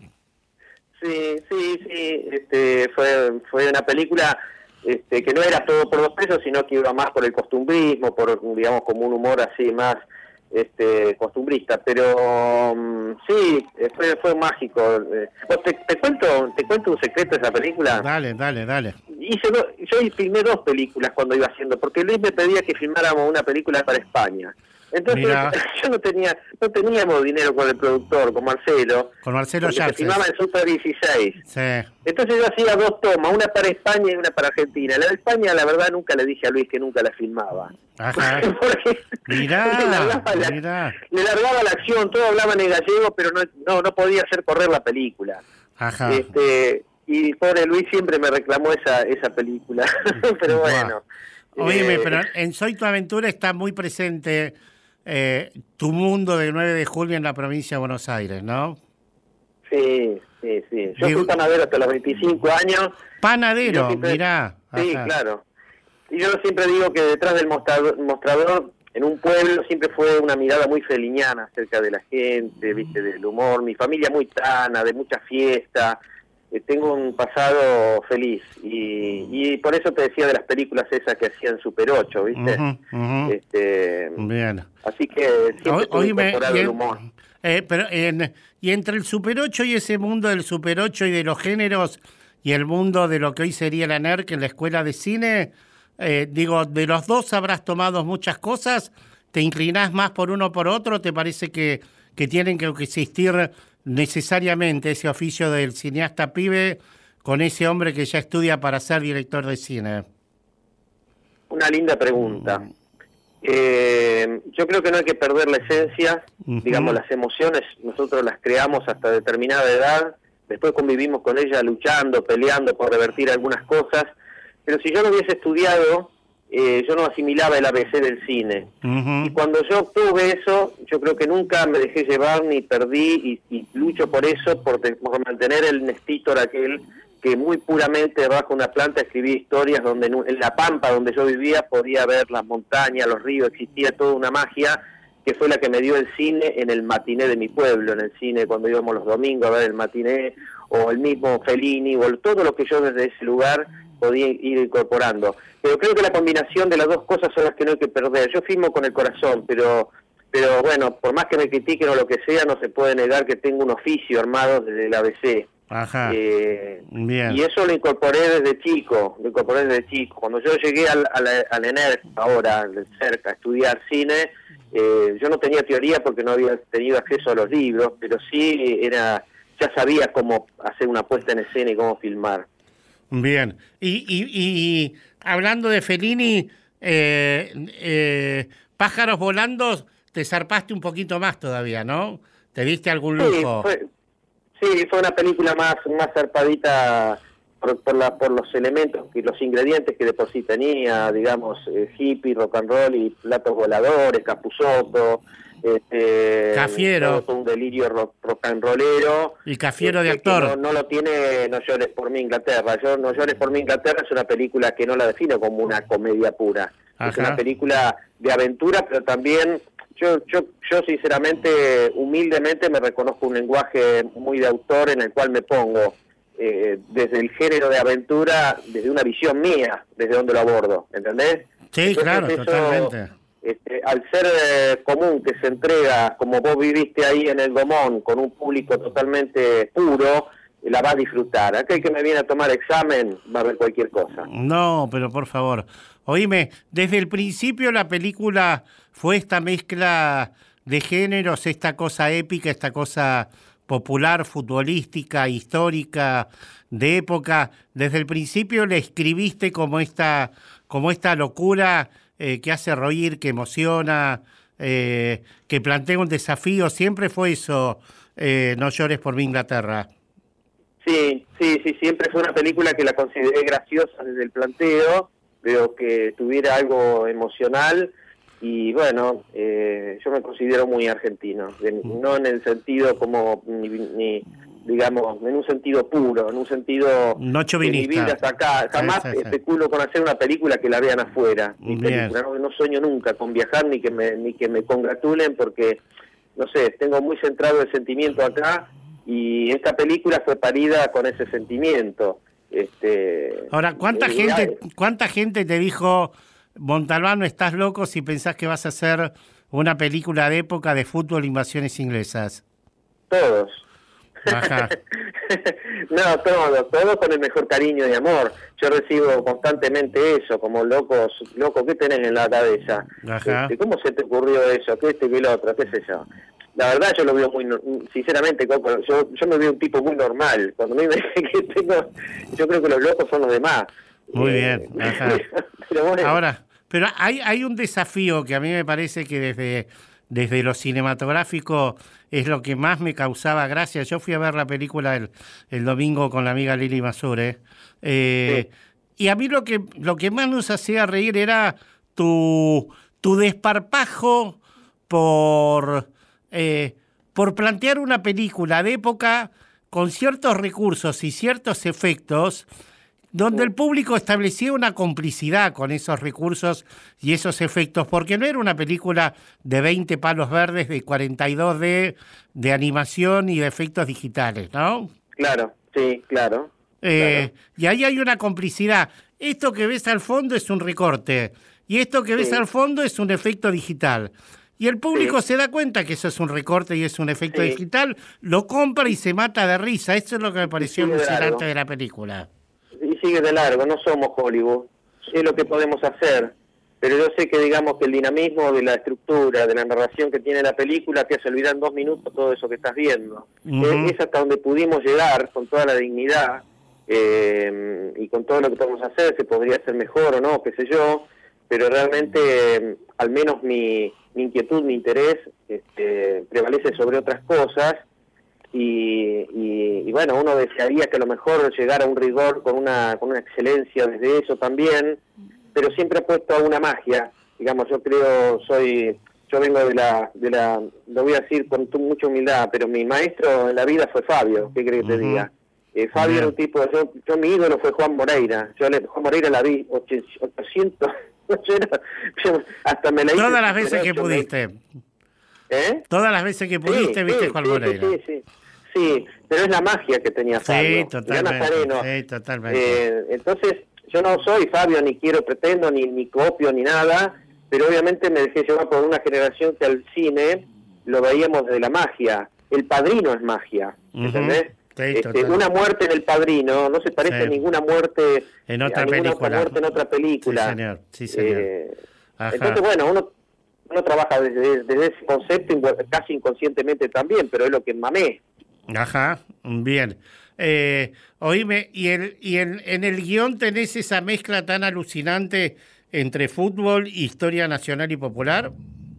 Speaker 4: Sí, sí, sí. Este, fue, fue una película este, que no era todo por dos pesos, sino que iba más por el costumbrismo, por, digamos, como un humor así más... este costumbrista, pero um, sí, fue fue mágico. Te, te cuento te cuento un secreto de esa película.
Speaker 1: Dale, dale, dale.
Speaker 4: Hice do, yo filmé dos películas cuando iba haciendo, porque Luis me pedía que filmáramos una película para España. Entonces Mirá. yo no tenía no teníamos dinero con el productor, con Marcelo.
Speaker 1: Con Marcelo ya.
Speaker 4: Se filmaba en Super dieciséis.
Speaker 1: Sí.
Speaker 4: Entonces yo hacía dos tomas, una para España y una para Argentina. La de España, la verdad, nunca le dije a Luis que nunca la filmaba.
Speaker 1: Ajá. Mirá,
Speaker 4: le, largaba la,
Speaker 1: mirá.
Speaker 4: le largaba la acción, todos hablaban en gallego, pero no no, no podía hacer correr la película.
Speaker 1: Ajá.
Speaker 4: Este, y pobre Luis siempre me reclamó esa esa película. Pero bueno.
Speaker 1: Óyeme, eh, pero en Soy tu aventura está muy presente eh, tu mundo de nueve de julio en la provincia de Buenos Aires, ¿no?
Speaker 4: Sí, sí, sí. Yo Digo, fui panadero hasta los veinticinco años.
Speaker 1: Panadero, siempre, mirá.
Speaker 4: Sí, Ajá. claro. Y yo siempre digo que detrás del mostrador, mostrador, en un pueblo, siempre fue una mirada muy feliniana acerca de la gente, viste, del humor. Mi familia muy tana, de mucha fiesta. Eh, tengo un pasado feliz. Y, y por eso te decía de las películas esas que hacían Super ocho, viste.
Speaker 1: Uh-huh, uh-huh.
Speaker 4: Este,
Speaker 1: Bien.
Speaker 4: Así que siempre tuve incorporado el humor.
Speaker 1: Eh, pero en, y entre el Super ocho y ese mundo del Super ocho y de los géneros y el mundo de lo que hoy sería la NERC en la escuela de cine, eh, digo, de los dos habrás tomado muchas cosas. ¿Te inclinás más por uno o por otro? ¿Te parece que, que tienen que existir necesariamente ese oficio del cineasta pibe con ese hombre que ya estudia para ser director de cine?
Speaker 4: Una linda pregunta. Mm. Eh, yo creo que no hay que perder la esencia, uh-huh. digamos, las emociones nosotros las creamos hasta determinada edad, después convivimos con ellas luchando, peleando por revertir algunas cosas, pero si yo no hubiese estudiado, eh, yo no asimilaba el A B C del cine. Uh-huh. Y cuando yo obtuve eso, yo creo que nunca me dejé llevar ni perdí, y, y lucho por eso, por, por mantener el Nestítor aquel que muy puramente bajo una planta escribía historias donde en, en la pampa donde yo vivía podía ver las montañas, los ríos, existía toda una magia que fue la que me dio el cine en el matiné de mi pueblo, en el cine cuando íbamos los domingos a ver el matiné, o el mismo Fellini, o todo lo que yo desde ese lugar podía ir incorporando. Pero creo que la combinación de las dos cosas son las que no hay que perder. Yo filmo con el corazón, pero pero bueno, por más que me critiquen o lo que sea, no se puede negar que tengo un oficio armado desde el A B C.
Speaker 1: Ajá.
Speaker 4: Eh,
Speaker 1: Bien.
Speaker 4: Y eso lo incorporé desde chico, lo incorporé desde chico. Cuando yo llegué al, al, al ENERC, ahora, cerca, a estudiar cine, eh, yo no tenía teoría porque no había tenido acceso a los libros, pero sí era, ya sabía cómo hacer una puesta en escena y cómo filmar.
Speaker 1: Bien. Y, y, y hablando de Fellini, eh, eh, Pájaros volando, te zarpaste un poquito más todavía, ¿no? ¿Te diste algún lujo?
Speaker 4: Sí, fue, sí, fue una película más más zarpadita por, por, la, por los elementos, y los ingredientes que de por sí tenía, digamos, eh, hippie, rock and roll y platos voladores, Capusotto, este,
Speaker 1: Cafiero.
Speaker 4: Todo un delirio rock, rock and rollero.
Speaker 1: Y Cafiero
Speaker 4: este,
Speaker 1: de actor.
Speaker 4: No, no lo tiene No llores por mí, Inglaterra. Yo No llores por mí, Inglaterra es una película que no la defino como una comedia pura. Ajá. Es una película de aventura, pero también... Yo, yo, yo sinceramente, humildemente me reconozco un lenguaje muy de autor en el cual me pongo eh, desde el género de aventura, desde una visión mía, desde donde lo abordo, ¿entendés?
Speaker 1: Sí,
Speaker 4: Entonces,
Speaker 1: claro,
Speaker 4: eso,
Speaker 1: totalmente.
Speaker 4: Este, al ser eh, común que se entrega, como vos viviste ahí en el Gomón, con un público totalmente puro, la va a disfrutar. Aquel que me viene a tomar examen va a ver cualquier cosa.
Speaker 1: No, pero por favor, oíme, desde el principio la película fue esta mezcla de géneros, esta cosa épica, esta cosa popular, futbolística, histórica, de época. Desde el principio le escribiste como esta, como esta locura eh, que hace reír, que emociona, eh, que plantea un desafío. Siempre fue eso, eh, No llores por mi Inglaterra.
Speaker 4: Sí, sí, sí, siempre fue una película que la consideré graciosa desde el planteo, pero que tuviera algo emocional y bueno, eh, yo me considero muy argentino, de, no en el sentido como, ni, ni digamos, en un sentido puro, en un sentido
Speaker 1: no chovinista.
Speaker 4: De mi vida hasta acá, jamás sí, sí, sí. especulo con hacer una película que la vean afuera, mi película, no, no sueño nunca con viajar ni que me, ni que me congratulen porque, no sé, tengo muy centrado el sentimiento acá. Y esta película fue parida con ese sentimiento. Este,
Speaker 1: Ahora, ¿cuánta eh, gente eh, cuánta gente te dijo, Montalbano, estás loco si pensás que vas a hacer una película de época de fútbol, invasiones inglesas?
Speaker 4: Todos.
Speaker 1: Ajá.
Speaker 4: No, todos, todos con el mejor cariño y amor. Yo recibo constantemente eso, como locos, loco, ¿qué tenés en la cabeza?
Speaker 1: Ajá.
Speaker 4: Este, ¿Cómo se te ocurrió eso? ¿Qué este, qué el otro? ¿Qué sé yo? La verdad yo lo veo muy, sinceramente, Coco, yo, yo me veo un tipo muy normal. Cuando me dice que tengo, yo creo que los locos son los demás.
Speaker 1: Muy
Speaker 4: eh,
Speaker 1: bien, ajá.
Speaker 4: Pero bueno.
Speaker 1: Ahora, pero hay, hay un desafío que a mí me parece que desde, desde lo cinematográfico es lo que más me causaba gracia. Yo fui a ver la película el, el domingo con la amiga Lili Masure, eh, sí. Y a mí lo que, lo que más nos hacía reír era tu, tu desparpajo por... Eh, por plantear una película de época con ciertos recursos y ciertos efectos donde el público establecía una complicidad con esos recursos y esos efectos, porque no era una película de veinte palos verdes, de cuarenta y dos D, de animación y de efectos digitales, ¿no?
Speaker 4: Claro, sí, claro.
Speaker 1: Eh,
Speaker 4: claro.
Speaker 1: Y ahí hay una complicidad. Esto que ves al fondo es un recorte y esto que ves sí. al fondo es un efecto digital. Y el público sí. se da cuenta que eso es un recorte y es un efecto sí. digital, lo compra y se mata de risa. Eso es lo que me pareció emocionante de, de la película.
Speaker 4: Y sigue de largo, no somos Hollywood, es lo que podemos hacer. Pero yo sé que digamos que el dinamismo de la estructura, de la narración que tiene la película, te hace olvidar en dos minutos todo eso que estás viendo. Uh-huh. Es, es hasta donde pudimos llegar con toda la dignidad eh, y con todo lo que podemos hacer, se podría hacer mejor o no, qué sé yo, pero realmente eh, al menos mi... mi inquietud, mi interés este, prevalece sobre otras cosas y, y, y bueno, uno desearía que a lo mejor llegara a un rigor con una con una excelencia desde eso también, pero siempre apuesto a una magia, digamos, yo creo, soy, yo vengo de la, de la, lo voy a decir con mucha humildad, pero mi maestro en la vida fue Fabio, ¿qué crees que te uh-huh. diga? Eh, Fabio uh-huh. era un tipo, yo, yo mi ídolo fue Juan Moreira, yo le, Juan Moreira la vi ochocientos hasta me la hice
Speaker 1: todas las veces que pudiste ¿Eh? todas las veces que pudiste sí, viste
Speaker 4: sí,
Speaker 1: Juan
Speaker 4: sí,
Speaker 1: Moreira
Speaker 4: sí, sí, sí, pero es la magia que tenía Fabio
Speaker 1: sí, totalmente, sí, totalmente.
Speaker 4: Eh, entonces yo no soy Fabio, ni quiero, pretendo, ni, ni copio, ni nada, pero obviamente me dejé llevar por una generación que al cine lo veíamos de la magia. El Padrino es magia, ¿entendés? Uh-huh. Sí, este, una muerte en El Padrino no se parece sí. a ninguna muerte
Speaker 1: en otra
Speaker 4: a ninguna
Speaker 1: película.
Speaker 4: Otra muerte en otra película.
Speaker 1: Sí, señor. Sí, señor.
Speaker 4: Eh, entonces, bueno, uno, uno trabaja desde, desde ese concepto casi inconscientemente también, pero es lo que mamé.
Speaker 1: Ajá, bien. Eh, oíme, ¿y, el, y el, en el guión tenés esa mezcla tan alucinante entre fútbol, historia nacional y popular?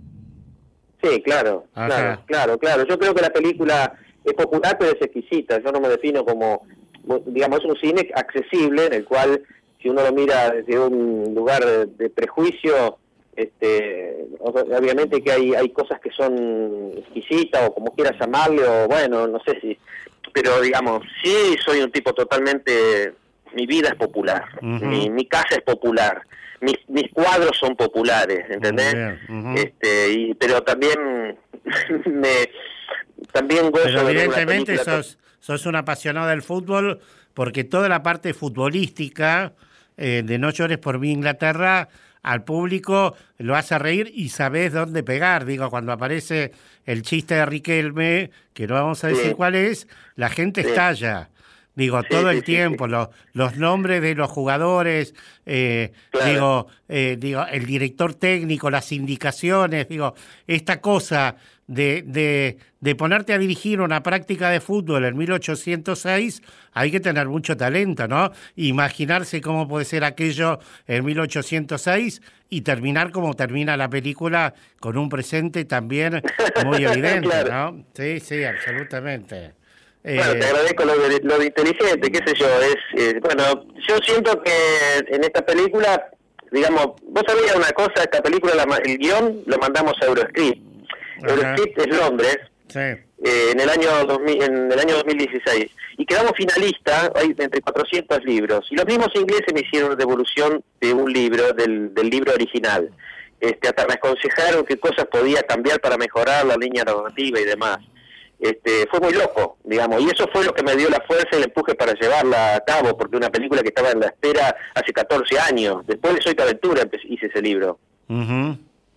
Speaker 4: Sí, claro, Ajá. claro, claro, claro. Yo creo que la película es popular, pero es exquisita. Yo no me defino como, digamos, es un cine accesible, en el cual, si uno lo mira desde un lugar de, de prejuicio, este, obviamente que hay hay cosas que son exquisitas, o como quieras llamarle, o bueno, no sé si... Pero, digamos, sí soy un tipo totalmente... Mi vida es popular, uh-huh. mi, mi casa es popular, mis, mis cuadros son populares, ¿entendés? Uh-huh. Este, y, pero también me... También gozo
Speaker 1: Pero
Speaker 4: de
Speaker 1: evidentemente sos, sos un apasionado del fútbol, porque toda la parte futbolística eh, de No llores por mi Inglaterra al público lo hace reír y sabés dónde pegar. Digo, cuando aparece el chiste de Riquelme, que no vamos a decir sí. cuál es, la gente sí. estalla. Digo, sí, todo el sí, tiempo, sí, sí. Los, los nombres de los jugadores, eh, claro. digo, eh, digo, el director técnico, las indicaciones, digo, esta cosa de, de, de ponerte a dirigir una práctica de fútbol en mil ochocientos seis, hay que tener mucho talento, ¿no? Imaginarse cómo puede ser aquello en mil ochocientos seis y terminar como termina la película, con un presente también muy evidente, claro. ¿no? Sí, sí, absolutamente.
Speaker 4: Bueno, te agradezco lo de, lo de inteligente, qué sé yo, es, eh, bueno, yo siento que en esta película, digamos, vos sabías una cosa, esta película, la, el guión lo mandamos a Euroscript. Euroscript es Londres, sí. eh, en el año dos mil, en el año dos mil dieciséis, y quedamos finalistas, hay entre cuatrocientos libros, y los mismos ingleses me hicieron una devolución de un libro, del, del libro original. Este, hasta me aconsejaron qué cosas podía cambiar para mejorar la línea narrativa y demás. Este, fue muy loco, digamos, y eso fue lo que me dio la fuerza y el empuje para llevarla a cabo, porque una película que estaba en la espera hace catorce años, después de Soy tu aventura hice ese libro. Uh-huh.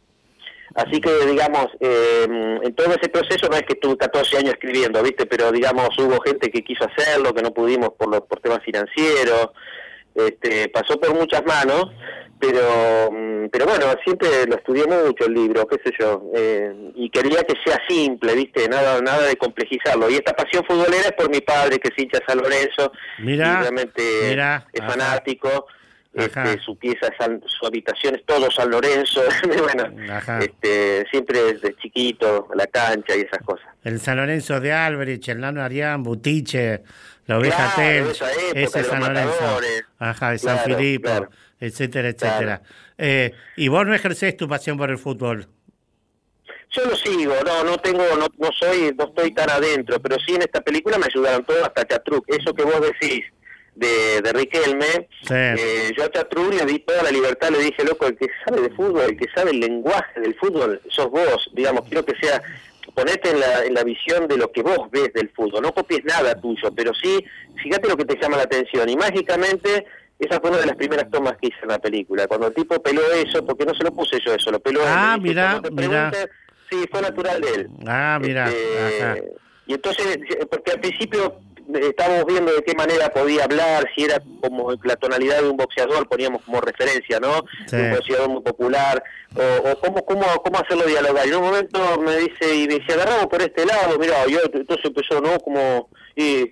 Speaker 4: Así que, digamos, eh, en todo ese proceso no es que estuve catorce años escribiendo, ¿viste? Pero, digamos, hubo gente que quiso hacerlo, que no pudimos por los por temas financieros, este, pasó por muchas manos, pero pero bueno, siempre lo estudié mucho el libro, qué sé yo, eh, y quería que sea simple, ¿viste? Nada nada de complejizarlo. Y esta pasión futbolera es por mi padre, que es hincha de San Lorenzo,
Speaker 1: mirá,
Speaker 4: y realmente
Speaker 1: mirá,
Speaker 4: es
Speaker 1: ajá.
Speaker 4: fanático. Este, su pieza, San, su habitación es todo San Lorenzo, bueno, este, siempre desde chiquito, la cancha y esas cosas.
Speaker 1: El San Lorenzo de Alberich, el Nano Arián, Butiche, la Oveja
Speaker 4: claro,
Speaker 1: Tel,
Speaker 4: esa época,
Speaker 1: ese San Lorenzo, ajá, de San claro, Filipo, claro. etcétera, etcétera. Claro. Eh, ¿Y vos no ejercés tu pasión por el fútbol?
Speaker 4: Yo lo sigo, no, no tengo, no, no soy, no estoy tan adentro, pero sí en esta película me ayudaron todos, hasta Chatruc, eso que vos decís de, de Riquelme, sí. eh, yo a Chatruc le di toda la libertad, le dije, loco, el que sabe de fútbol, el que sabe el lenguaje del fútbol, sos vos, digamos, quiero que sea, ponete en la, en la visión de lo que vos ves del fútbol, no copies nada tuyo, pero sí, fíjate lo que te llama la atención, y mágicamente, esa fue una de las primeras tomas que hice en la película, cuando el tipo peló eso, porque no se lo puse yo eso, lo peló él.
Speaker 1: Ah, mira, mira.
Speaker 4: Sí, fue natural de él.
Speaker 1: Ah, mira.
Speaker 4: Este,
Speaker 1: ajá.
Speaker 4: Y entonces, porque al principio estábamos viendo de qué manera podía hablar, si era como la tonalidad de un boxeador, poníamos como referencia, ¿no? Sí. Un boxeador muy popular, o, o cómo, cómo, cómo hacerlo dialogar. Y en un momento me dice, y me dice, agarramos por este lado, mira, yo, entonces empezó, ¿no? Como, y,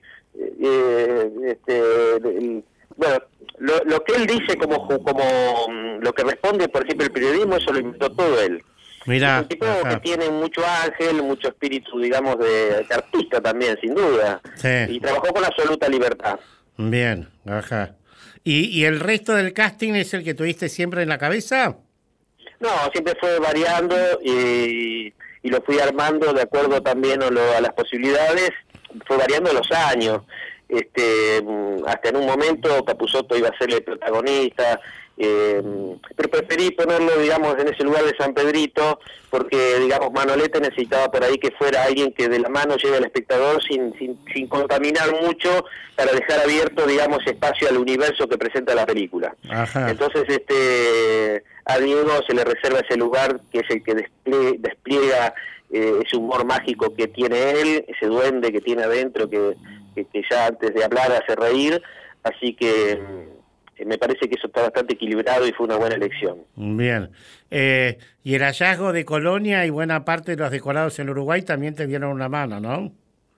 Speaker 4: eh, este, el, bueno, lo, lo que él dice como, como lo que responde, por ejemplo, el periodismo, eso lo inventó todo él.
Speaker 1: Mirá,
Speaker 4: es un tipo ajá. que tiene mucho ángel, mucho espíritu, digamos, de, de artista también, sin duda. Sí. Y trabajó con absoluta libertad.
Speaker 1: Bien, ajá. ¿Y, ¿Y el resto del casting es el que tuviste siempre en la cabeza?
Speaker 4: No, siempre fue variando y, y lo fui armando de acuerdo también a, lo, a las posibilidades, fue variando los años. Este, hasta en un momento Capusotto iba a ser el protagonista, eh, pero preferí ponerlo, digamos, en ese lugar de San Pedrito, porque, digamos, Manolete necesitaba por ahí que fuera alguien que de la mano lleve al espectador sin, sin, sin contaminar mucho, para dejar abierto, digamos, espacio al universo que presenta la película. Ajá. Entonces, este, a Diego se le reserva ese lugar, que es el que despliega, despliega eh, ese humor mágico que tiene él, ese duende que tiene adentro, que Que, que ya antes de hablar hace reír, así que eh, me parece que eso está bastante equilibrado y fue una buena elección.
Speaker 1: Bien. Eh, y el hallazgo de Colonia y buena parte de los decorados en Uruguay también te dieron una mano, ¿no?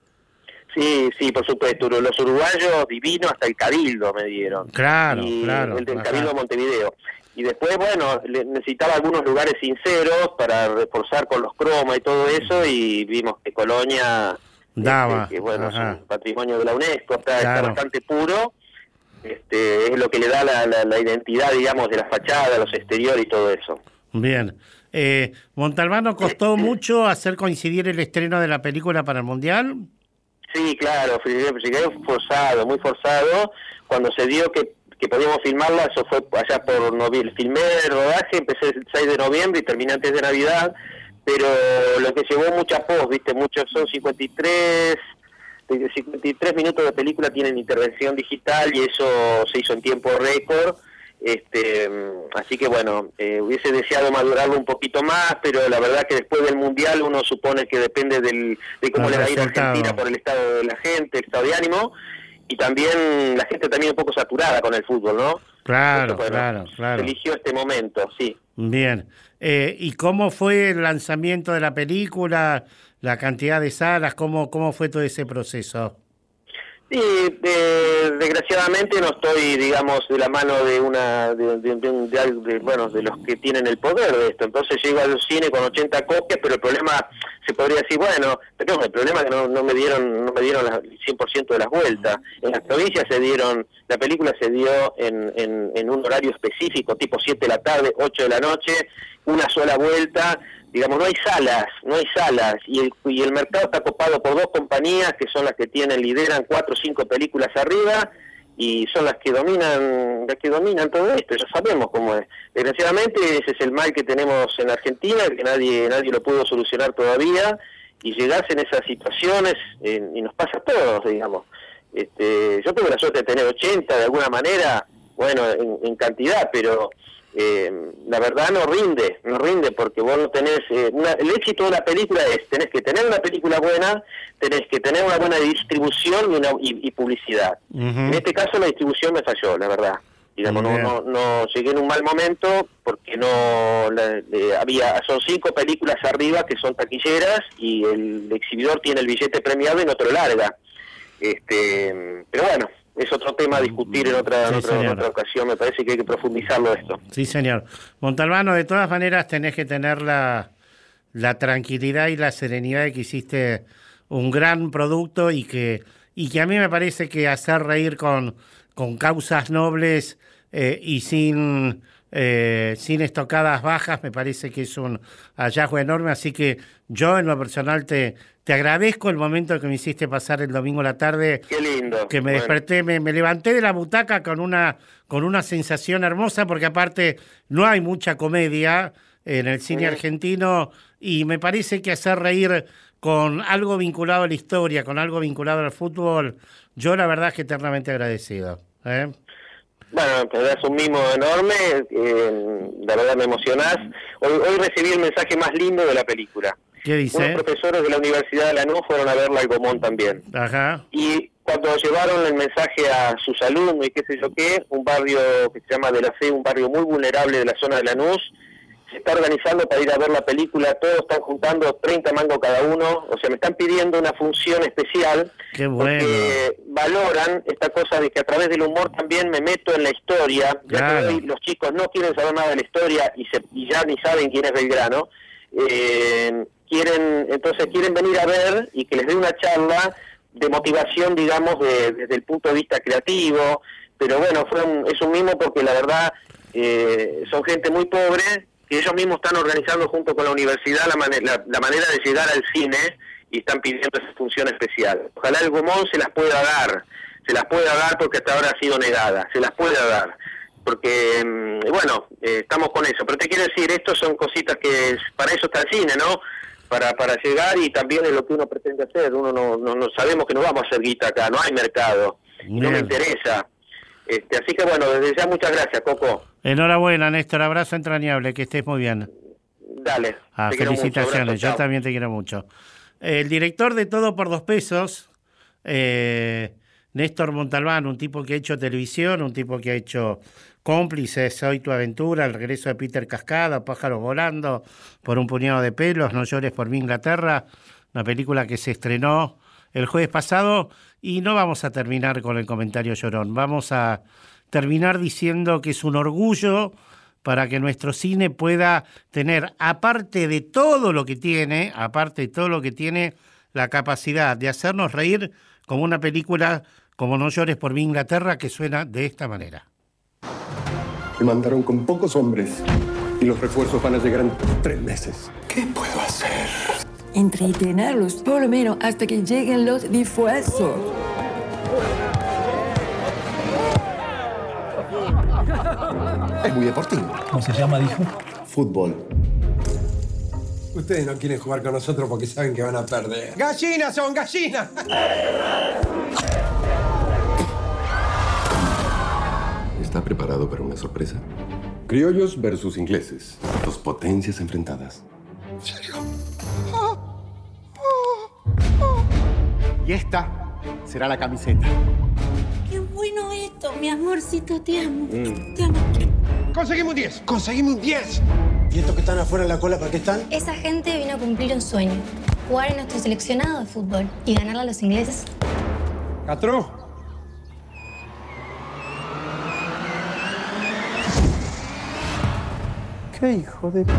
Speaker 4: Sí, sí, por supuesto. Los uruguayos divinos, hasta el Cabildo me dieron.
Speaker 1: Claro,
Speaker 4: y
Speaker 1: claro.
Speaker 4: El del
Speaker 1: ajá.
Speaker 4: Cabildo de Montevideo. Y después, bueno, necesitaba algunos lugares sinceros para reforzar con los cromas y todo eso, y vimos que Colonia...
Speaker 1: Daba.
Speaker 4: Este, que bueno,
Speaker 1: ajá.
Speaker 4: es un patrimonio de la UNESCO, está,
Speaker 1: claro.
Speaker 4: está bastante puro, este, es lo que le da la, la, la identidad, digamos, de la fachada, los exteriores y todo eso.
Speaker 1: Bien. Eh, ¿Montalbano costó mucho hacer coincidir el estreno de la película para el Mundial?
Speaker 4: Sí, claro, llegué forzado, muy forzado. Cuando se dio que, que podíamos filmarla, eso fue allá por noviembre. Filmé el rodaje, empecé el seis de noviembre y terminé antes de Navidad. Pero lo que llevó mucha pos, viste, muchos son cincuenta y tres, cincuenta y tres minutos de película tienen intervención digital y eso se hizo en tiempo récord Este, así que bueno, eh, hubiese deseado madurarlo un poquito más, pero la verdad que después del Mundial uno supone que depende del, de cómo le va a ir a Argentina por el estado de la gente, el estado de ánimo, y también la gente también un poco saturada con el fútbol, ¿no?
Speaker 1: Claro,
Speaker 4: Entonces, bueno,
Speaker 1: claro, claro.
Speaker 4: Eligió este momento, sí.
Speaker 1: Bien. Eh, ¿Y cómo fue el lanzamiento de la película? ¿La cantidad de salas? ¿Cómo, cómo fue todo ese proceso?
Speaker 4: Sí, eh, desgraciadamente no estoy, digamos, de la mano de una, de, de, de, de, de, bueno, de los que tienen el poder de esto. Entonces llego al cine con ochenta copias, pero el problema, se podría decir, bueno, pero el problema es que no, no me dieron, no me dieron la, el cien por ciento de las vueltas. En las provincias se dieron, la película se dio en, en, en un horario específico, tipo siete de la tarde, ocho de la noche, una sola vuelta. Digamos, no hay salas, no hay salas, y el, y el mercado está copado por dos compañías que son las que tienen, lideran cuatro o cinco películas arriba, y son las que dominan, las que dominan todo esto, ya sabemos cómo es. Desgraciadamente ese es el mal que tenemos en Argentina, que nadie, nadie lo pudo solucionar todavía, y llegarse en esas situaciones, eh, y nos pasa a todos, digamos. Este, yo tuve la suerte de tener ochenta de alguna manera, bueno, en, en cantidad, pero Eh, la verdad no rinde, no rinde porque vos no tenés, eh, una, el éxito de la película es, tenés que tener una película buena, tenés que tener una buena distribución y, una, y, y publicidad. Uh-huh. En este caso la distribución me falló, la verdad. Digamos, no, no, no llegué en un mal momento porque no la, eh, había, son cinco películas arriba que son taquilleras y el exhibidor tiene el billete premiado y no te lo larga. Este, pero bueno, es otro tema a discutir en otra, sí, en otra, en otra ocasión, me parece que hay que profundizarlo esto.
Speaker 1: Sí, señor. Montalbano, de todas maneras tenés que tener la, la tranquilidad y la serenidad de que hiciste un gran producto y que, y que a mí me parece que hacer reír con, con causas nobles eh, y sin, eh, sin estocadas bajas me parece que es un hallazgo enorme, así que yo en lo personal te... Te agradezco el momento que me hiciste pasar el domingo a la tarde.
Speaker 4: Qué lindo.
Speaker 1: Que me bueno. desperté, me, me levanté de la butaca con una, con una sensación hermosa, porque aparte no hay mucha comedia en el cine uh-huh. argentino, y me parece que hacer reír con algo vinculado a la historia, con algo vinculado al fútbol, yo la verdad es que eternamente agradecido. ¿eh?
Speaker 4: Bueno, te das un mimo enorme, eh, la verdad me emocionás. Hoy, hoy recibí el mensaje más lindo de la película.
Speaker 1: ¿Qué dice?
Speaker 4: Unos profesores de la Universidad de Lanús fueron a verla al Gomón también.
Speaker 1: Ajá.
Speaker 4: Y cuando llevaron el mensaje a sus alumnos y qué sé yo qué, un barrio que se llama De la Fe, un barrio muy vulnerable de la zona de Lanús, se está organizando para ir a ver la película, todos están juntando treinta mangos cada uno, o sea, me están pidiendo una función especial.
Speaker 1: Qué bueno.
Speaker 4: Porque valoran esta cosa de que a través del humor también me meto en la historia, ya claro. que hoy los chicos no quieren saber nada de la historia y, se, y ya ni saben quién es Belgrano, eh, quieren entonces quieren venir a ver y que les dé una charla de motivación, digamos, de, desde el punto de vista creativo, pero bueno, fue un, es un mimo porque la verdad eh, son gente muy pobre, que ellos mismos están organizando junto con la universidad la, man la, la manera de llegar al cine y están pidiendo esa función especial. Ojalá el Gomón se las pueda dar, se las pueda dar porque hasta ahora ha sido negada, se las pueda dar. Porque, bueno, eh, estamos con eso. Pero te quiero decir, esto son cositas que, para eso está el cine, ¿no? Para para llegar y también es lo que uno pretende hacer. Uno no, no, no sabemos que no vamos a hacer guita acá, no hay mercado. Y no me interesa. Este, así que, bueno, desde ya muchas gracias, Coco.
Speaker 1: Enhorabuena, Néstor. Abrazo entrañable, que estés muy bien.
Speaker 4: Dale.
Speaker 1: Ah, felicitaciones, mucho, yo también te quiero mucho. El director de Todo por Dos Pesos, eh, Néstor Montalbano, un tipo que ha hecho televisión, un tipo que ha hecho Cómplices, Hoy tu aventura, El regreso de Peter Cascada, Pájaros volando, Por un puñado de pelos, No llores por mi Inglaterra, una película que se estrenó el jueves pasado, y no vamos a terminar con el comentario llorón, vamos a terminar diciendo que es un orgullo para que nuestro cine pueda tener, aparte de todo lo que tiene, aparte de todo lo que tiene, la capacidad de hacernos reír como una película como No llores por mi Inglaterra, que suena de esta manera.
Speaker 5: Me mandaron con pocos hombres y los refuerzos van a llegar en tres meses. ¿Qué puedo hacer?
Speaker 6: Entretenerlos, por lo menos hasta que lleguen los refuerzos.
Speaker 5: Es muy deportivo.
Speaker 7: ¿Cómo se llama, dijo?
Speaker 5: Fútbol.
Speaker 8: Ustedes no quieren jugar con nosotros porque saben que van a perder. ¡Gallinas son gallinas!
Speaker 5: Está preparado. preparado para una sorpresa? Criollos versus ingleses. Dos potencias enfrentadas.
Speaker 8: ¿En serio?
Speaker 7: Y esta será la camiseta.
Speaker 9: Qué bueno esto, mi amorcito, te amo.
Speaker 8: Mm.
Speaker 9: Te amo.
Speaker 8: Conseguimos un diez. Conseguimos un diez. ¿Y estos que están afuera en la cola, para qué están?
Speaker 9: Esa gente vino a cumplir un sueño. Jugar en nuestro seleccionado de fútbol y ganarle a los ingleses.
Speaker 8: Castro. ¿Qué hijo de...?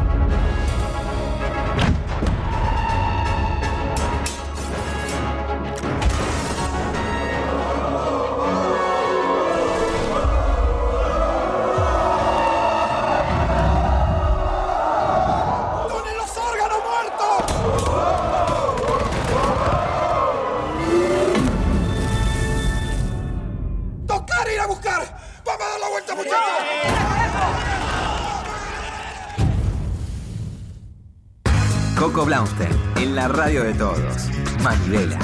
Speaker 3: Coco Blaustein, en la radio de todos. Manivela.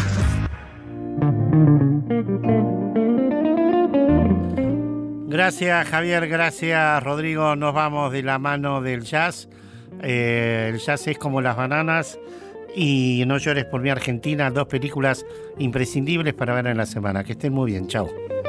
Speaker 1: Gracias, Javier. Gracias, Rodrigo. Nos vamos de la mano del jazz. Eh, el jazz es como las bananas. Y No llores por mi Argentina. Dos películas imprescindibles para ver en la semana. Que estén muy bien. Chau.